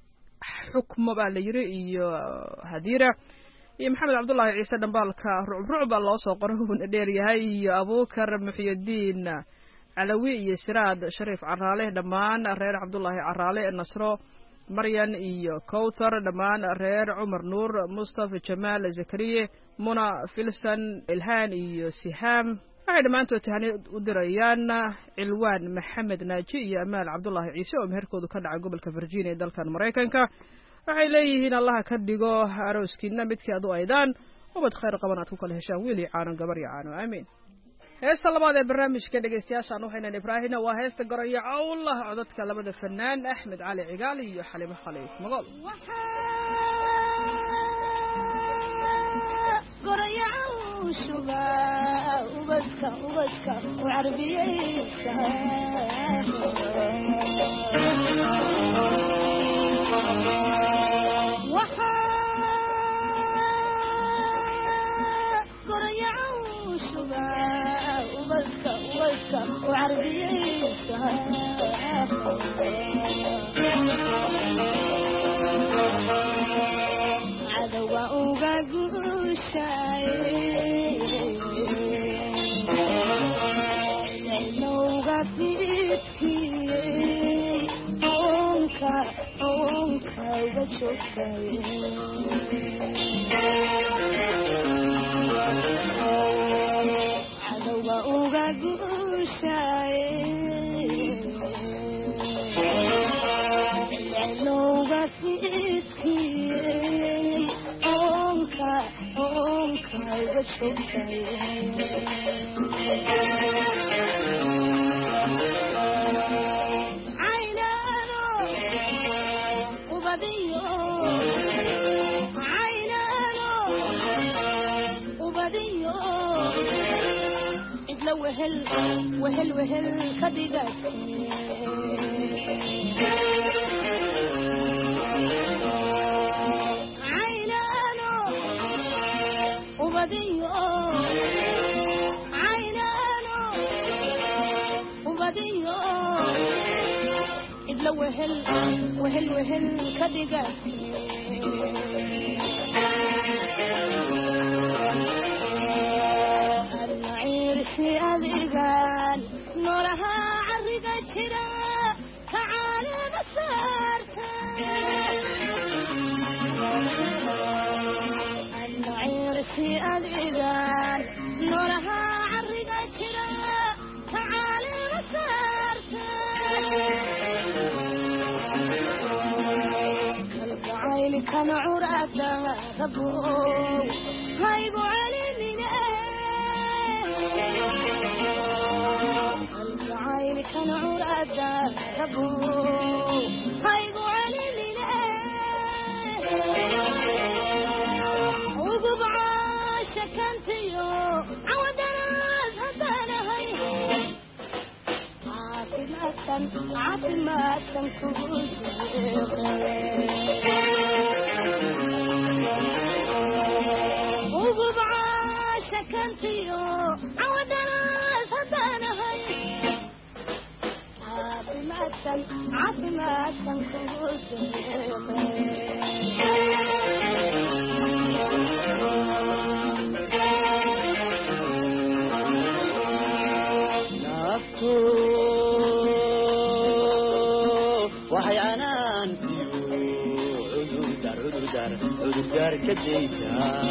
xukmo baa la yidhi iyo hadiira iyo maxamed cabdullaahi ciise dhambaalka rucruc baa loo soo qoray uuna dheer yahay iyo abuukar muxyidiin calawi iyo siraad shariif caraale dhammaan reer cabdullaahi caraale nasro maryan iyo kowthar dhammaan reer cumar nuur mustafa jamaal zakariye muna filsan ilhaan iyo sihaam waxay dhammaantood tahani u dirayaan cilwaan maxamed naaji iyo amaal cabdullaahi ciise oo meherkoodu ka dhacay gobolka virginia ee dalkan maraykanka waxay leeyihiin allaha ka dhigo arooskiina midkii aad u aydaan ubad khayr qaban aad ku kala heshaan wiil iyo caano gabar iyo caano aamiin heesta labaad ee barnaamijka dhegeystayaashaan waxaynan ibraahina waa heesta goroyo cawlah codadka labada fanaan axmed cali cigaal iyo xalimo khaliif magool ubadka u carbiyeysa عدوى وقاقوشاي لأنه غفيتي عونكا وشوكاي عدوى وقاقوشاي لأنه غفيتي عونكا وشوكاي وهل كدقات عينانو وبديو عينانو وبديو إدلو وهل كدقات في أذيقان نورها عرقت كدا تعالى بسارتا النعير في أذيقان نورها عرقت كدا تعالى بسارتا قلب عيلي كان عراتا ربو هايبو علي العين كان عرادا ربو هايبو علي الليل وقبع شكنتيو عودنا هدانا هاي عاطمة كوزي وقب عاشك انتيو عودنا صدانا هاي عافي ما تنخلص نفسه وحي عنان عذر دار كديسا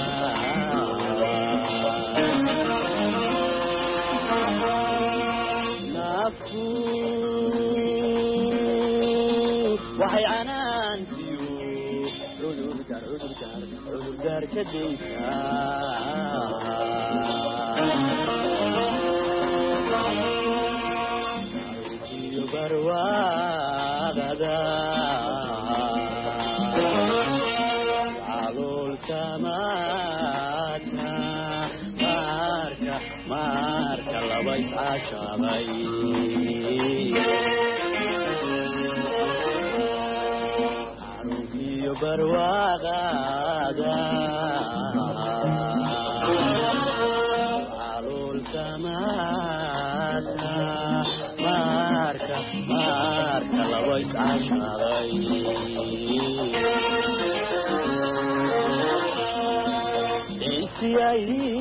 نفسه وحي عنان عذر دار كديسا برواغدا علول سماتا ماركا لبيس عشابي عروكي برواغدا علول سماتا ماركا لبيس عشابي إيتياي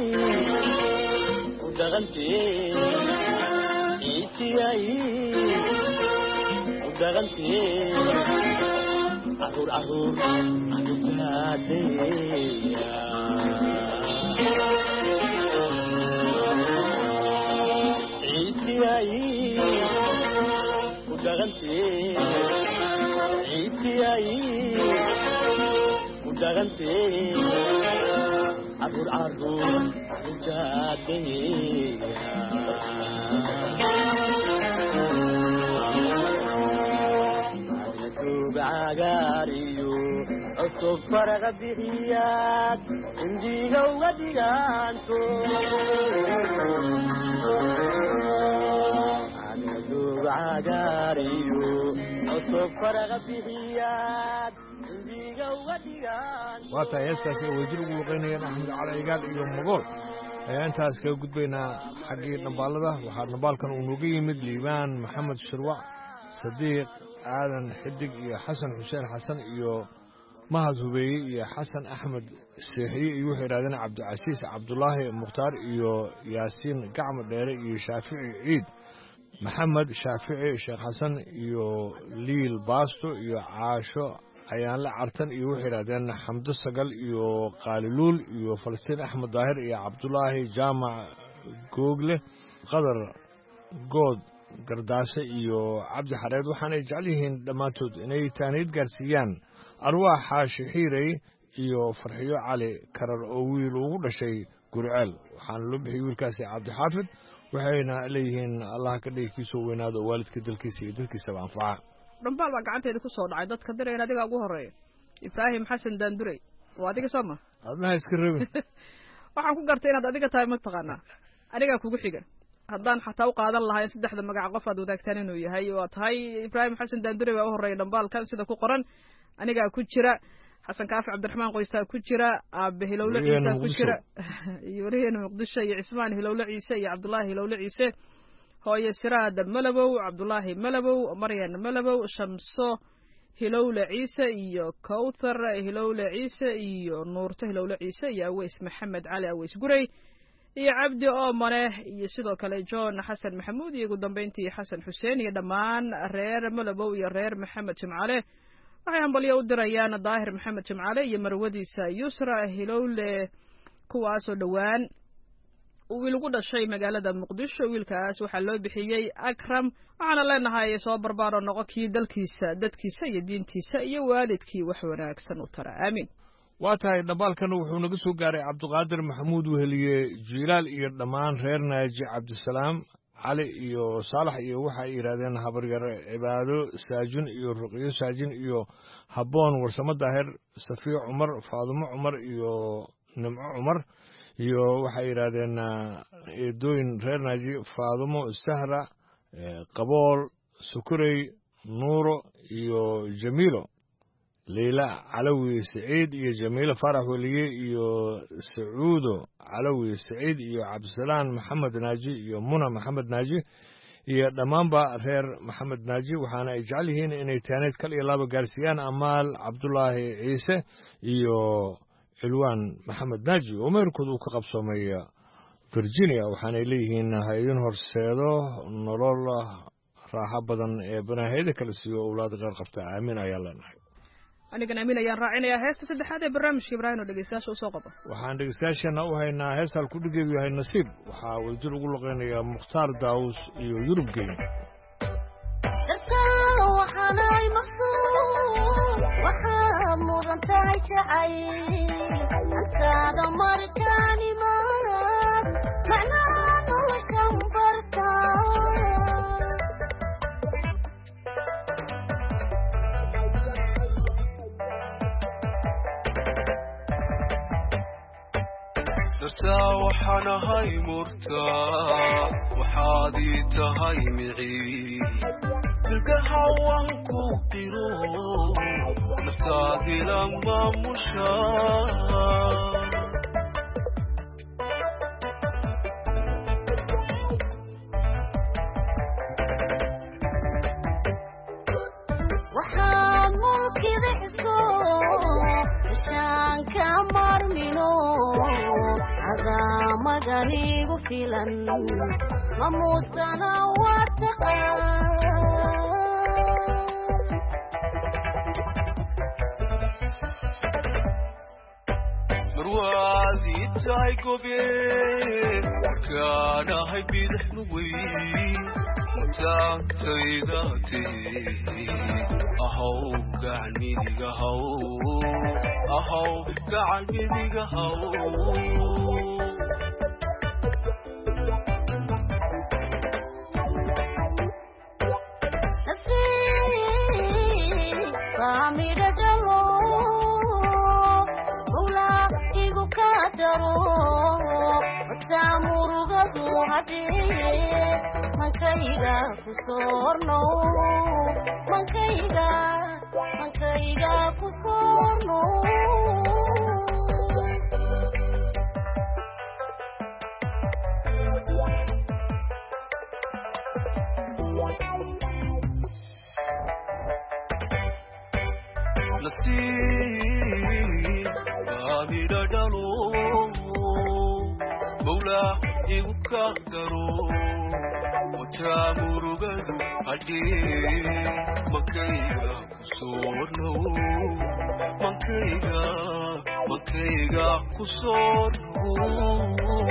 ودغنتي إيتياي ودغنتي عهور بلادي إيتياي ودغنتي إيتياي ودغنتي عهور بلادي بعقاريو عصب فرغ بغيات انديقا وديانتو عقدو بعقاريو عصب فرغ بغيات انديقا وديانتو واتا يستاسي ويجرقوا لقينيا أحمد على إيقال إيوم مقول أنتاس كيف قد بينا حقي نبالده وحار نبال كان ونوقي مد ليبان محمد الشروع صديق aadan xidig iyo xasan xuseen xasan iyo mahad hubeeye iyo xasan axmed seexiye iyo wuxuu yidhahdeen cabdicasiis cabdulaahi mukhtaar iyo yaasiin gacmo dheere iyo shaafici ciid maxamed shaafici sheekh xasan iyo liil baasto iyo caasho ayaanle cartan iyo wuxuu yidhahdeen xamdo sagal iyo qaaliluul iyo falastiin axmed daahir iyo cabdulaahi jaamac google qadar good gardaashe iyo cabdi xareed waxaanay jecel yihiin dhammaantood inay taaniid gaarsiiyaan arwaax xaashi xiirey iyo farxiyo cali karar oo wiil ugu dhashay gurceel waxaana loo bixiyey wiilkaasi cabdixaafid waxayna leeyihiin allah ka dhigi kiisoo weynaado oo waalidka dalkiisa iyo dadkiisaba anfaca dhambaal baa gacanteeda ku soo dhacay dadka dirayna adigaa ugu horreeya ibraahim xasan daandurey waa adiga soo ma adnaha iska rabin waxaan ku gartay inaad adiga tahay mataqaanaa anigaa kugu xigan haddaan xataa u qaadan lahaa in saddexda magac qof aad wadaagtaan inuu yahay waa tahay ibraahim xasan daandure baa u horreeya dhambaalkan sida ku qoran anigaa ku jira xasan kaafi cabdiraxmaan qoystaa ku jira aabe hilowle ciisa ku jira iyo wariyeena muqdisho iyo cismaan hilowle ciise iyo cabdulaahi hilowle ciise hooye siraada malabow cabdulaahi malabow maryan malabow shamso hilowle ciise iyo kawthar hilowle ciise iyo nuurto hilowle ciise iyo aweys maxamed cali aweys gurey iyo cabdi oomane iyo sidoo kale john xasan maxamuud iyo ugu dambayntii xasan xuseen iyo dhammaan reer malabow iyo reer maxamed jimcale waxay hambalyo u dirayaan daahir maxamed jimcale iyo marwadiisa yusra hilowle kuwaasoo dhowaan wiil ugu dhashay magaalada muqdisho wiilkaas waxaa loo bixiyey akram waxaana leenahay soo barbaaro noqo kii dalkiisa dadkiisa iyo diintiisa iyo waalidkii wax wanaagsan u tara aamin waa tahay dhambaalkana wuxuu naga soo gaaray cabdiqaadir maxamuud weheliye jiilaal iyo dhammaan reer naaji cabdisalaam cali iyo saalax iyo waxay yidhahdeen habaryar cibaado saajin iyo ruqyo saajin iyo habboon warsamo daahir safiyo cumar faadumo cumar iyo nimco cumar iyo waxay yidhaahdeen eedooyin reer naaji faadumo sahra qabool sukurey nuuro iyo jamiilo ليلى علوي سعيد iyo جميلة فرح وليه iyo سعودو علوي سعيد iyo عبد السلام محمد ناجي iyo منى محمد ناجي iyo dhammaanba reer maxamed naaji waxaana ay jecel yihiin inay taaneed kal iyo laba gaarsiiyaan amaal cabdulaahi ciise iyo cilwaan maxamed naaji oo meerkood uu ka qabsoomay virginia waxaanay leeyihiin ha idin horseedo nolol raaxo badan ee banaaheeda kala siiyo owlaad qaar qabta aamin ayaa leenahay anigana amiin ayaan raacinayaa heesta saddexaad ee barnaamijka ibraahim oo dhegeystayaasha u soo qaba waxaan dhegeystayaashana u haynaa hees halku dhigeedu yahay nasiib waxaa wadajir ugu luqeynayaa mukhtaar daawus iyo yurub geyn waxaanay maqsuud waxaa mudan tahay jacayl antaada markaanimaad macnaa noloshan bartaa dartaa waxaan ahay murtaa waxaad ii tahay micii dilkaha waan ku qiro naftaadila maamusha waxaan mulkida xiso ishaanka marmino maganigu filan mamuustana marwaadii tahay gobeen markaanahay bidixnu wey mataantaydaatee ahow gacan midigahaw ahow gacan midigahaw mankayga kusoorno mankayga kusoorno nasiib baamidha dhalo mawlaa igu kaaqdaro wataa murugadu hadhee mankayga kusoornow mankayga kusoornow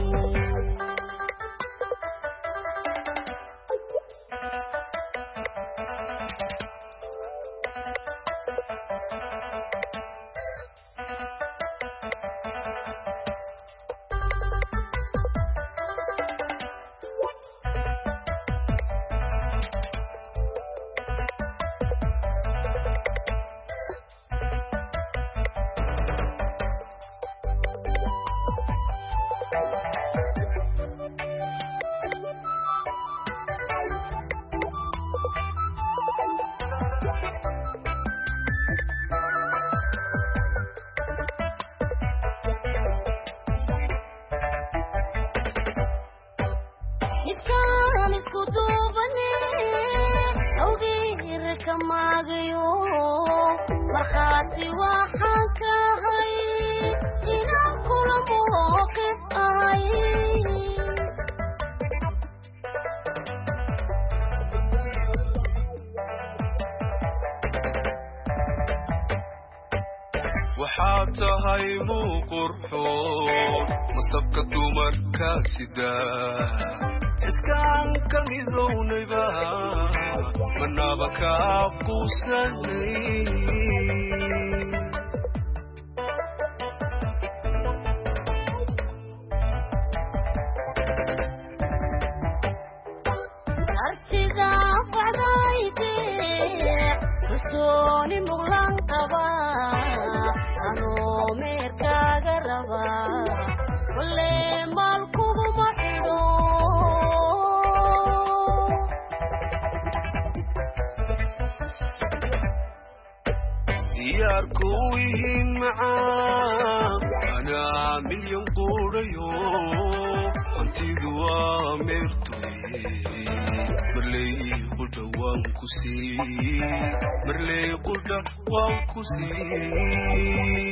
waxaad tahay muuqurxoon masabka dumarka sida iskaan ka midownayba manaba kaa quusanay diyaarkooyihiin macaa anaa milyan quudhayo hantidu waa meertoye marley qudha waan ku sii marley qudha waan ku sii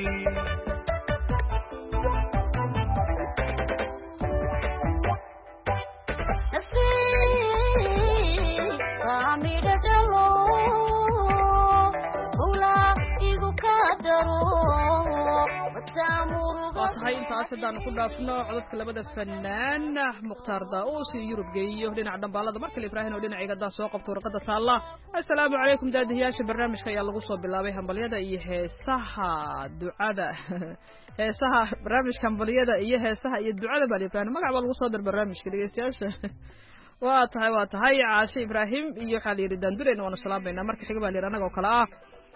tahay intaas haddaan ku dhaafno codadka labada fanaan mukhtaar daa'uus iyo yurub geeyo dhinaca dhambaalada markale ibraahim oo dhinacayga haddaan soo qabto warqadda taalla assalaamu calaykum daadihiyaasha barnaamijka ayaa lagu soo bilaabay hambalyada iyo heesaha ducada heesaha barnaamijka hambalyada iyo heesaha iyo ducada baa ibraahim magac baa lagu soo dar barnaamijka dhegeystayaasha waa tahay caashe ibraahim iyo waxaa la yidhi daandureyn waanu salaamayna marka xiga baa la yidhi annagoo kale ah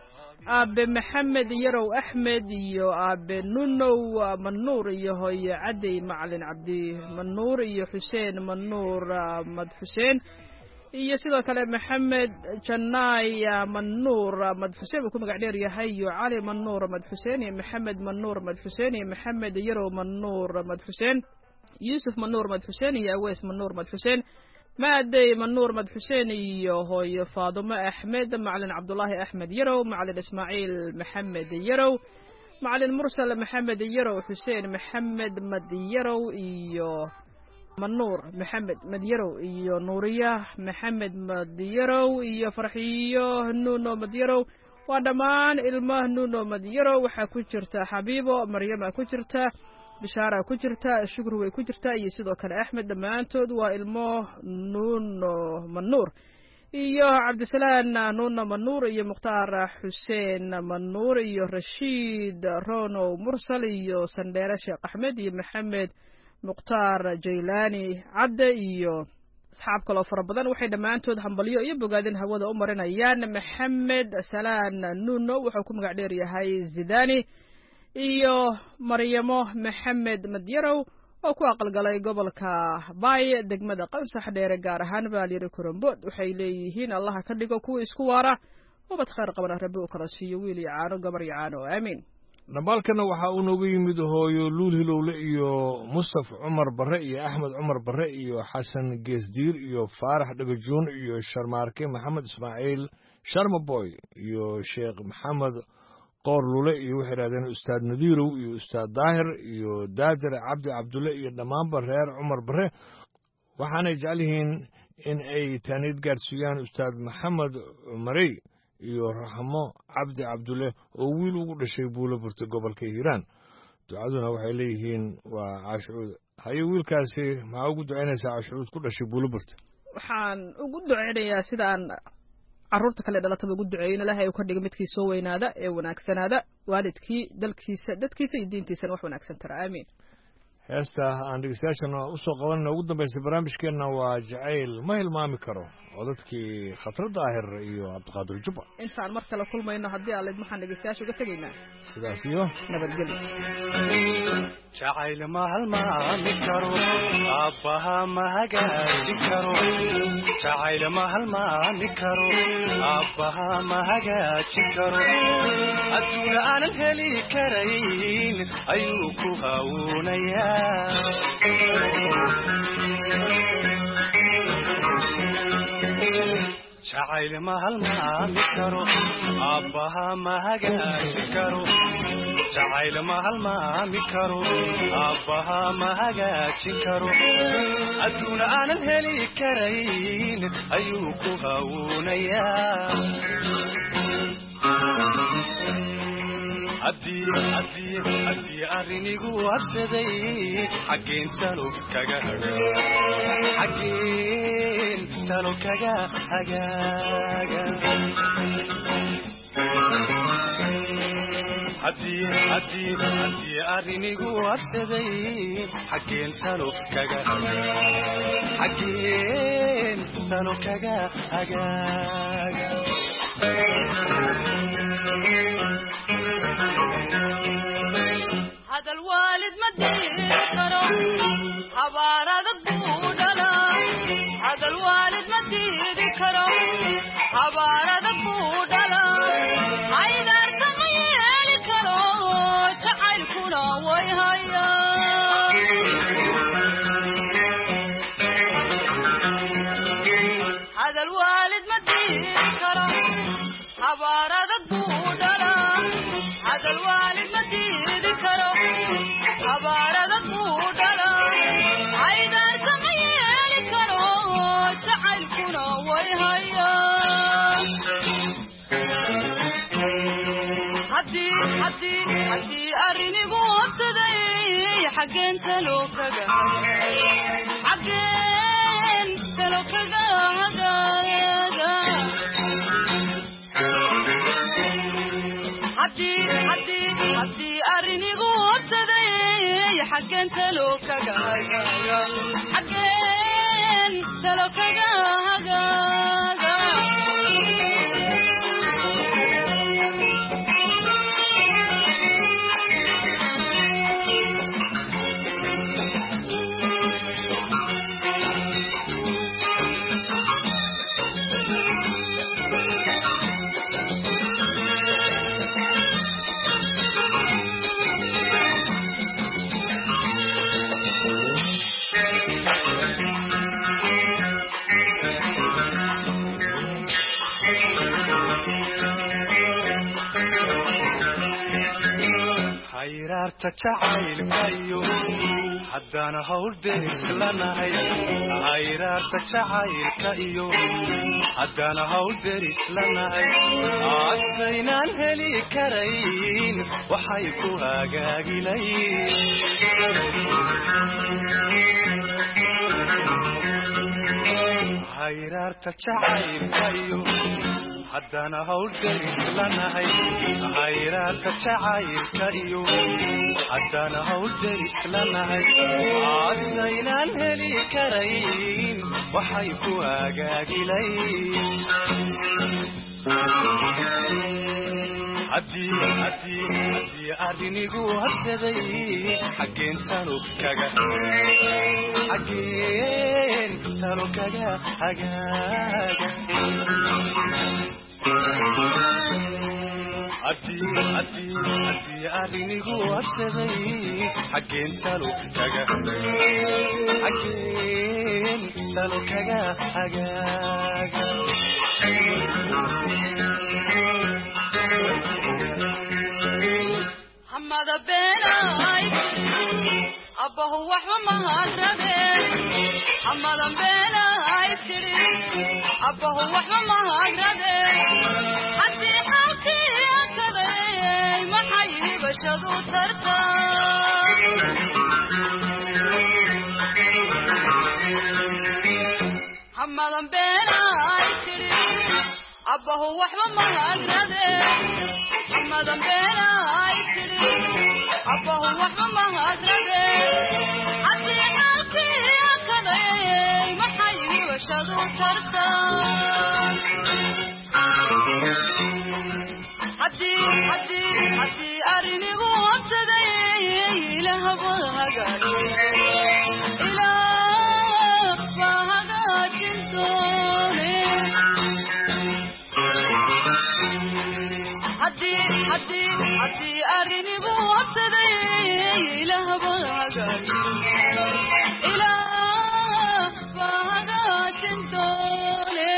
aabe maxamed yarow axmed iyo aabe nunow manuur iyo hooye cadey macalin cabdi manuur iyo xuseen manuur mad xuseen iyo sidoo kale maxamed janaay manuur mad xuseen uu ku magac dheer yahay iyo cali manuur mad xuseen iyo maxamed manuur mad xuseen iyo maxamed yarow manuur mad xuseen yuusuf manuur mad xuseen iyo aweys manuur mad xuseen maadey manuur mad xuseen iyo hooyo faadumo axmed macalin cabdulaahi axmed yarow macalin ismaaciil maxamed yarow macalin mursal maxamed yarow xuseen maxamed mad yarow iyo manuur maxamed mad yarow iyo nuuriya maxamed mad yarow iyo farxiyo nuuno mad yarow waa dhammaan ilmaha nuuno mad yarow waxaa ku jirta xabiibo maryama ku jirta bishaara ku jirta shukri way ku jirtaa iyo sidoo kale axmed dhammaantood waa ilmo nuuno manuur iyo cabdisalaan nuuno manuur iyo mukhtaar xuseen manuur iyo rashiid ronow mursal iyo sandheere sheekh axmed iyo maxamed mukhtaar jaylaani cadde iyo asxaab kaloo fara badan waxay dhammaantood hambalyo iyo bogaadin hawada u marinayaan maxamed salaan nuuno wuxuu ku magac dheer yahay zidani iyo maryamo maxamed madyarow oo ku aqalgalay gobolka baay degmada qansax dheere gaar ahaan baalyari korombood waxay leeyihiin allaha ka dhigo kuwa isku waara ubad khayr qabana rabbi uu kala siiyo wiil iyo caano gabar iyo caano aamiin dhambaalkana waxaa uu nooga yimid hooyo luul hilowle iyo mustaf cumar barre iyo axmed cumar barre iyo xasan geesdiir iyo faarax dhagajuun iyo sharmaarke maxamed ismaaciil sharmaboy iyo sheekh maxamed qoor lule iyo waxay idhahdeen ustaad nadiirow iyo ustaad daahir iyo daadir cabdi cabdulle iyo dhammaanba reer cumar barre waxaanay jecel yihiin in ay taaniid gaarsiiyaan ustaad maxamed marey iyo raxmo cabdi cabdulle oo wiil ugu dhashay buulo burta gobolka hiiraan ducaduna waxay leeyihiin waa caashucuud haye wiilkaasi maxaa ugu ducaynaysaa caashucuud ku dhashay buulo burta waxaan ugu ducaynayaa sidaan carruurta kale dhalataba ugu duceeyin ilaahay uu ka dhigo midkii soo weynaada ee wanaagsanaada waalidkii dalkiisa dadkiisa iyo diintiisana wax wanaagsan tara aamiin heesta aan dhegeystayaashana u soo qabanayna ugu dambaysay barnaamijkeenna waa jacayl ma hilmaami karo codadkii khatar daahir iyo cabdiqaadir jubba intaan mar kale kulmayno haddii aalid maxaan dhegeystayaasha uga tegaynaa sidaas iyo nabadgelyo jacayl ma halmaami karo aabbaha ma hagaajin karo jacayl ma halmaami karo aabbaha ma hagaajin karo adduuna aanan heli karayn ayuu ku hawuunayaa jacayl ma halmaami karo aabbaha ma hagaajin karo jacayl ma halmaami karo aabbaha ma hagaajin karo adduuna aanan heli karayn ayuu ku hawuunayaa haddii arrinigu habsaday xaggeen talo kaga xaggeen talo kaga hagaaga haddii arrinigu habsaday xaggeen talo kaga xaggeen talo kaga hagaaga هذا الوالد ما تذكره حبارة بودلا هذا الوالد ما تذكره حبارة بودلا هاي دار سمية هذا الوالد ما تذكره حبارة بودرة هذا الوالد ما تذكره حبارة بودرة عيدا سميل كرو جعل كنا ويهيا حدي أريني بوصدي حقين تلوكا حقين تلوكا حدي أريني بوصدي حقين تلوكا حقين تلوكا خيرارتا jacaylkayo haddana hawl deris lanahay khayraarta jacaylka iyo haddana hawl deris lanahay asaynaan heli karayn waxay ku hagaagilayn khayraarta jacaylka iyo haddana hawl deris lanahay khayraarta jacaylka iyo haddana hawl deris lanahay asaynaan heli karayn waxay ku hagaagilayn haddii arrinigu habsaday xaggeen talo kaga hagaaga haddii arrinigu habsaday xaggeen talo kaga hagaaga حمد بيناي أبوه وحما هربي حمد بيناي تري أبوه وحما هربي حتى حكي كذا ما حيني بشدو ترتا حمد بيناي تري أبوه وحما هربي حمد بيناي تري أبوه وحما هربي حتى حكي كذا ما حيني بشدو ترتا حدي أريني بوصدي إله بهجاني إله بهجاني حدي أريني بوصدي إله بهجاني إله بهجاني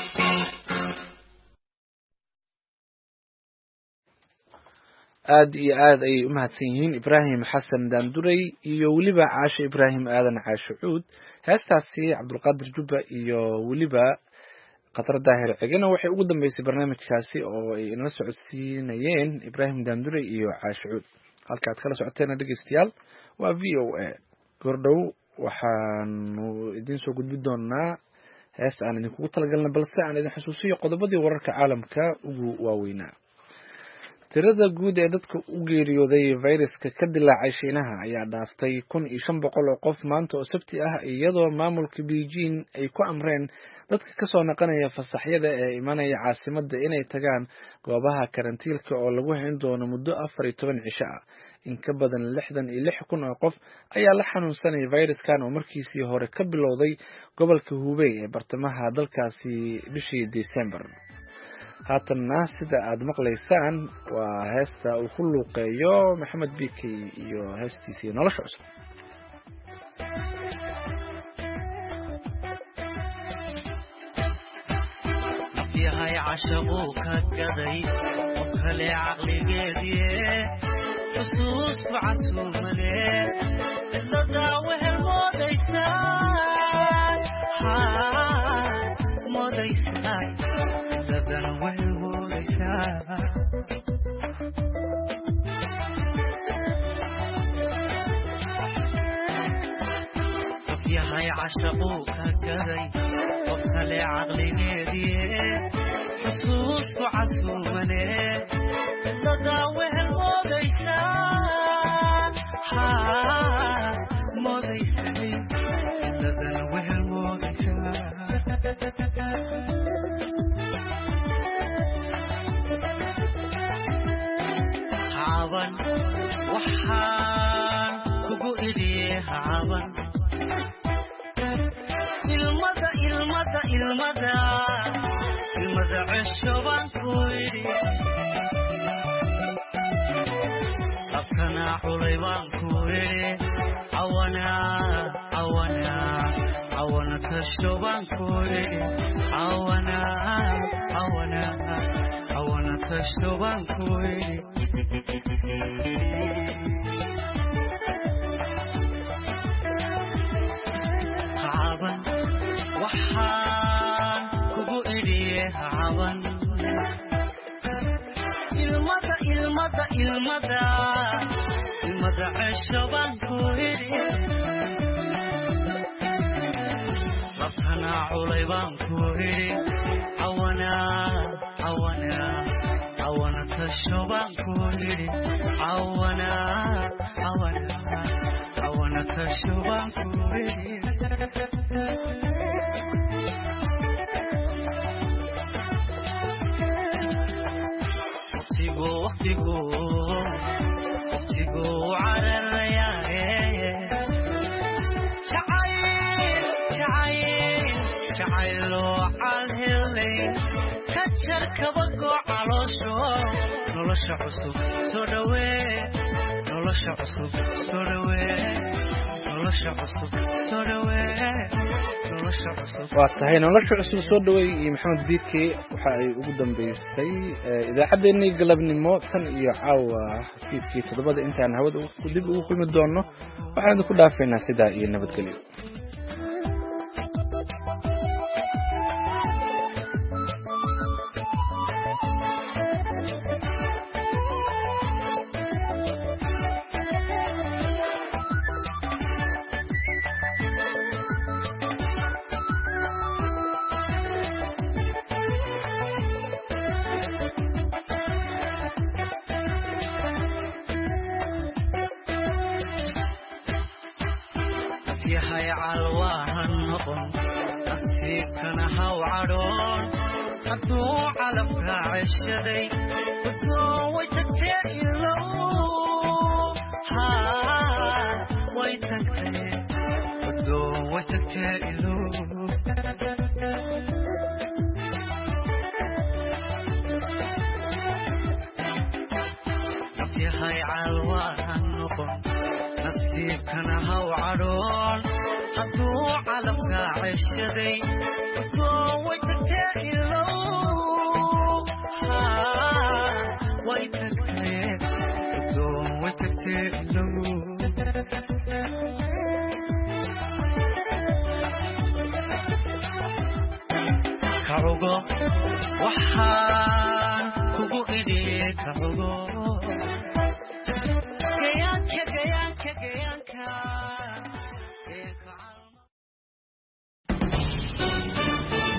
aad iyo aad ayay u mahadsan yihiin ibraahim xasan daanduray iyo weliba caashe ibraahim aadan caashe cuud heestaasi cabdulqaadir jubba iyo weliba khatar daahir cegena waxay ugu dambeysay barnaamijkaasi oo ay inala socodsiinayeen ibraahim daanduray iyo caashe cuud halka aad kala socoteena dhegeystayaal waa v o a gordhow waxaanu idiin soo gudbin doonaa hees aan idinkugu talagalna balse aan idin xusuusiyo qodobadii wararka caalamka ugu waaweynaa tirada guud ee dadka u geeriyooday fayraska ka dilaacay shiinaha ayaa dhaaftay 1,500 oo qof maanta oo sabti ah iyadoo maamulka Beijing ay ku amreen dadka ka soo naqanaya fasaxyada ee imanaya caasimadda inay tagaan goobaha karantiilka oo lagu hayn doono muddo 14 cisho ah in ka badan 66,000 oo qof ayaa la xanuunsanay fayraskan oo markiisii hore ka bilowday gobolka Hubei ee bartamaha dalkaasi bishii December haatanna sida aad maqlaysaan waa heesta uu ku luuqeeyo maxamed bikey iyo heestiisii nolosha cusub yahay cashaquu ka gaday qof kale caqligeedii xusuusku casuumane cidladaa wehel moodaysaa cidladana wehel moodaysaa yahay cashaquu ka gaday qof kale caqligeedii xusuusku casuumane cidladaa wehel moodaysaa moodaysay cidladana wehel moodaysaa hacaban waxaan kugu idhiye hacaban ilmada cesho baan ku idhi abkanaa xulay baan ku idhi cawana tasho baan ku idhi cawana tasho baan ku idhi waxaan kugu idhiye hacaban ilmada cesho baan ku idhi abkanaa culay baan ku idhi cawana tasho baan ku idhi cawana tasho baan ku idhi waqtigu cararayaaye jacayloo calhelay ka jar kabagoo caloosho nolosha cusub soo dhawee nolosha cusub soo dhawee nolosha cusub soo dhawee nolosha cusub waa tahay nolosha cusub soo dhaweey iyo maxamed biike waxa ay ugu dambeysay idaacaddeenii galabnimo tan iyo caawa fiidkii 7 intaan hawada dib ugu kulmi doono waxaan idinku dhaafaynaa sidaa iyo nabadgelyo yahay calwaahan noqon nasiibkana haw cadhoon hadduu calabka ceshaday guddoon way tagtee ilow way tagtee guddoon way tagtee ilow yahay calwaahan noqon nasiibkana haw cadhoon hadduu calabka ceshaday guddoon way tagtee ilow way tagtee guddoon way tagtee ilow kacugo waxaan kugu idhiye kacugo gayaanka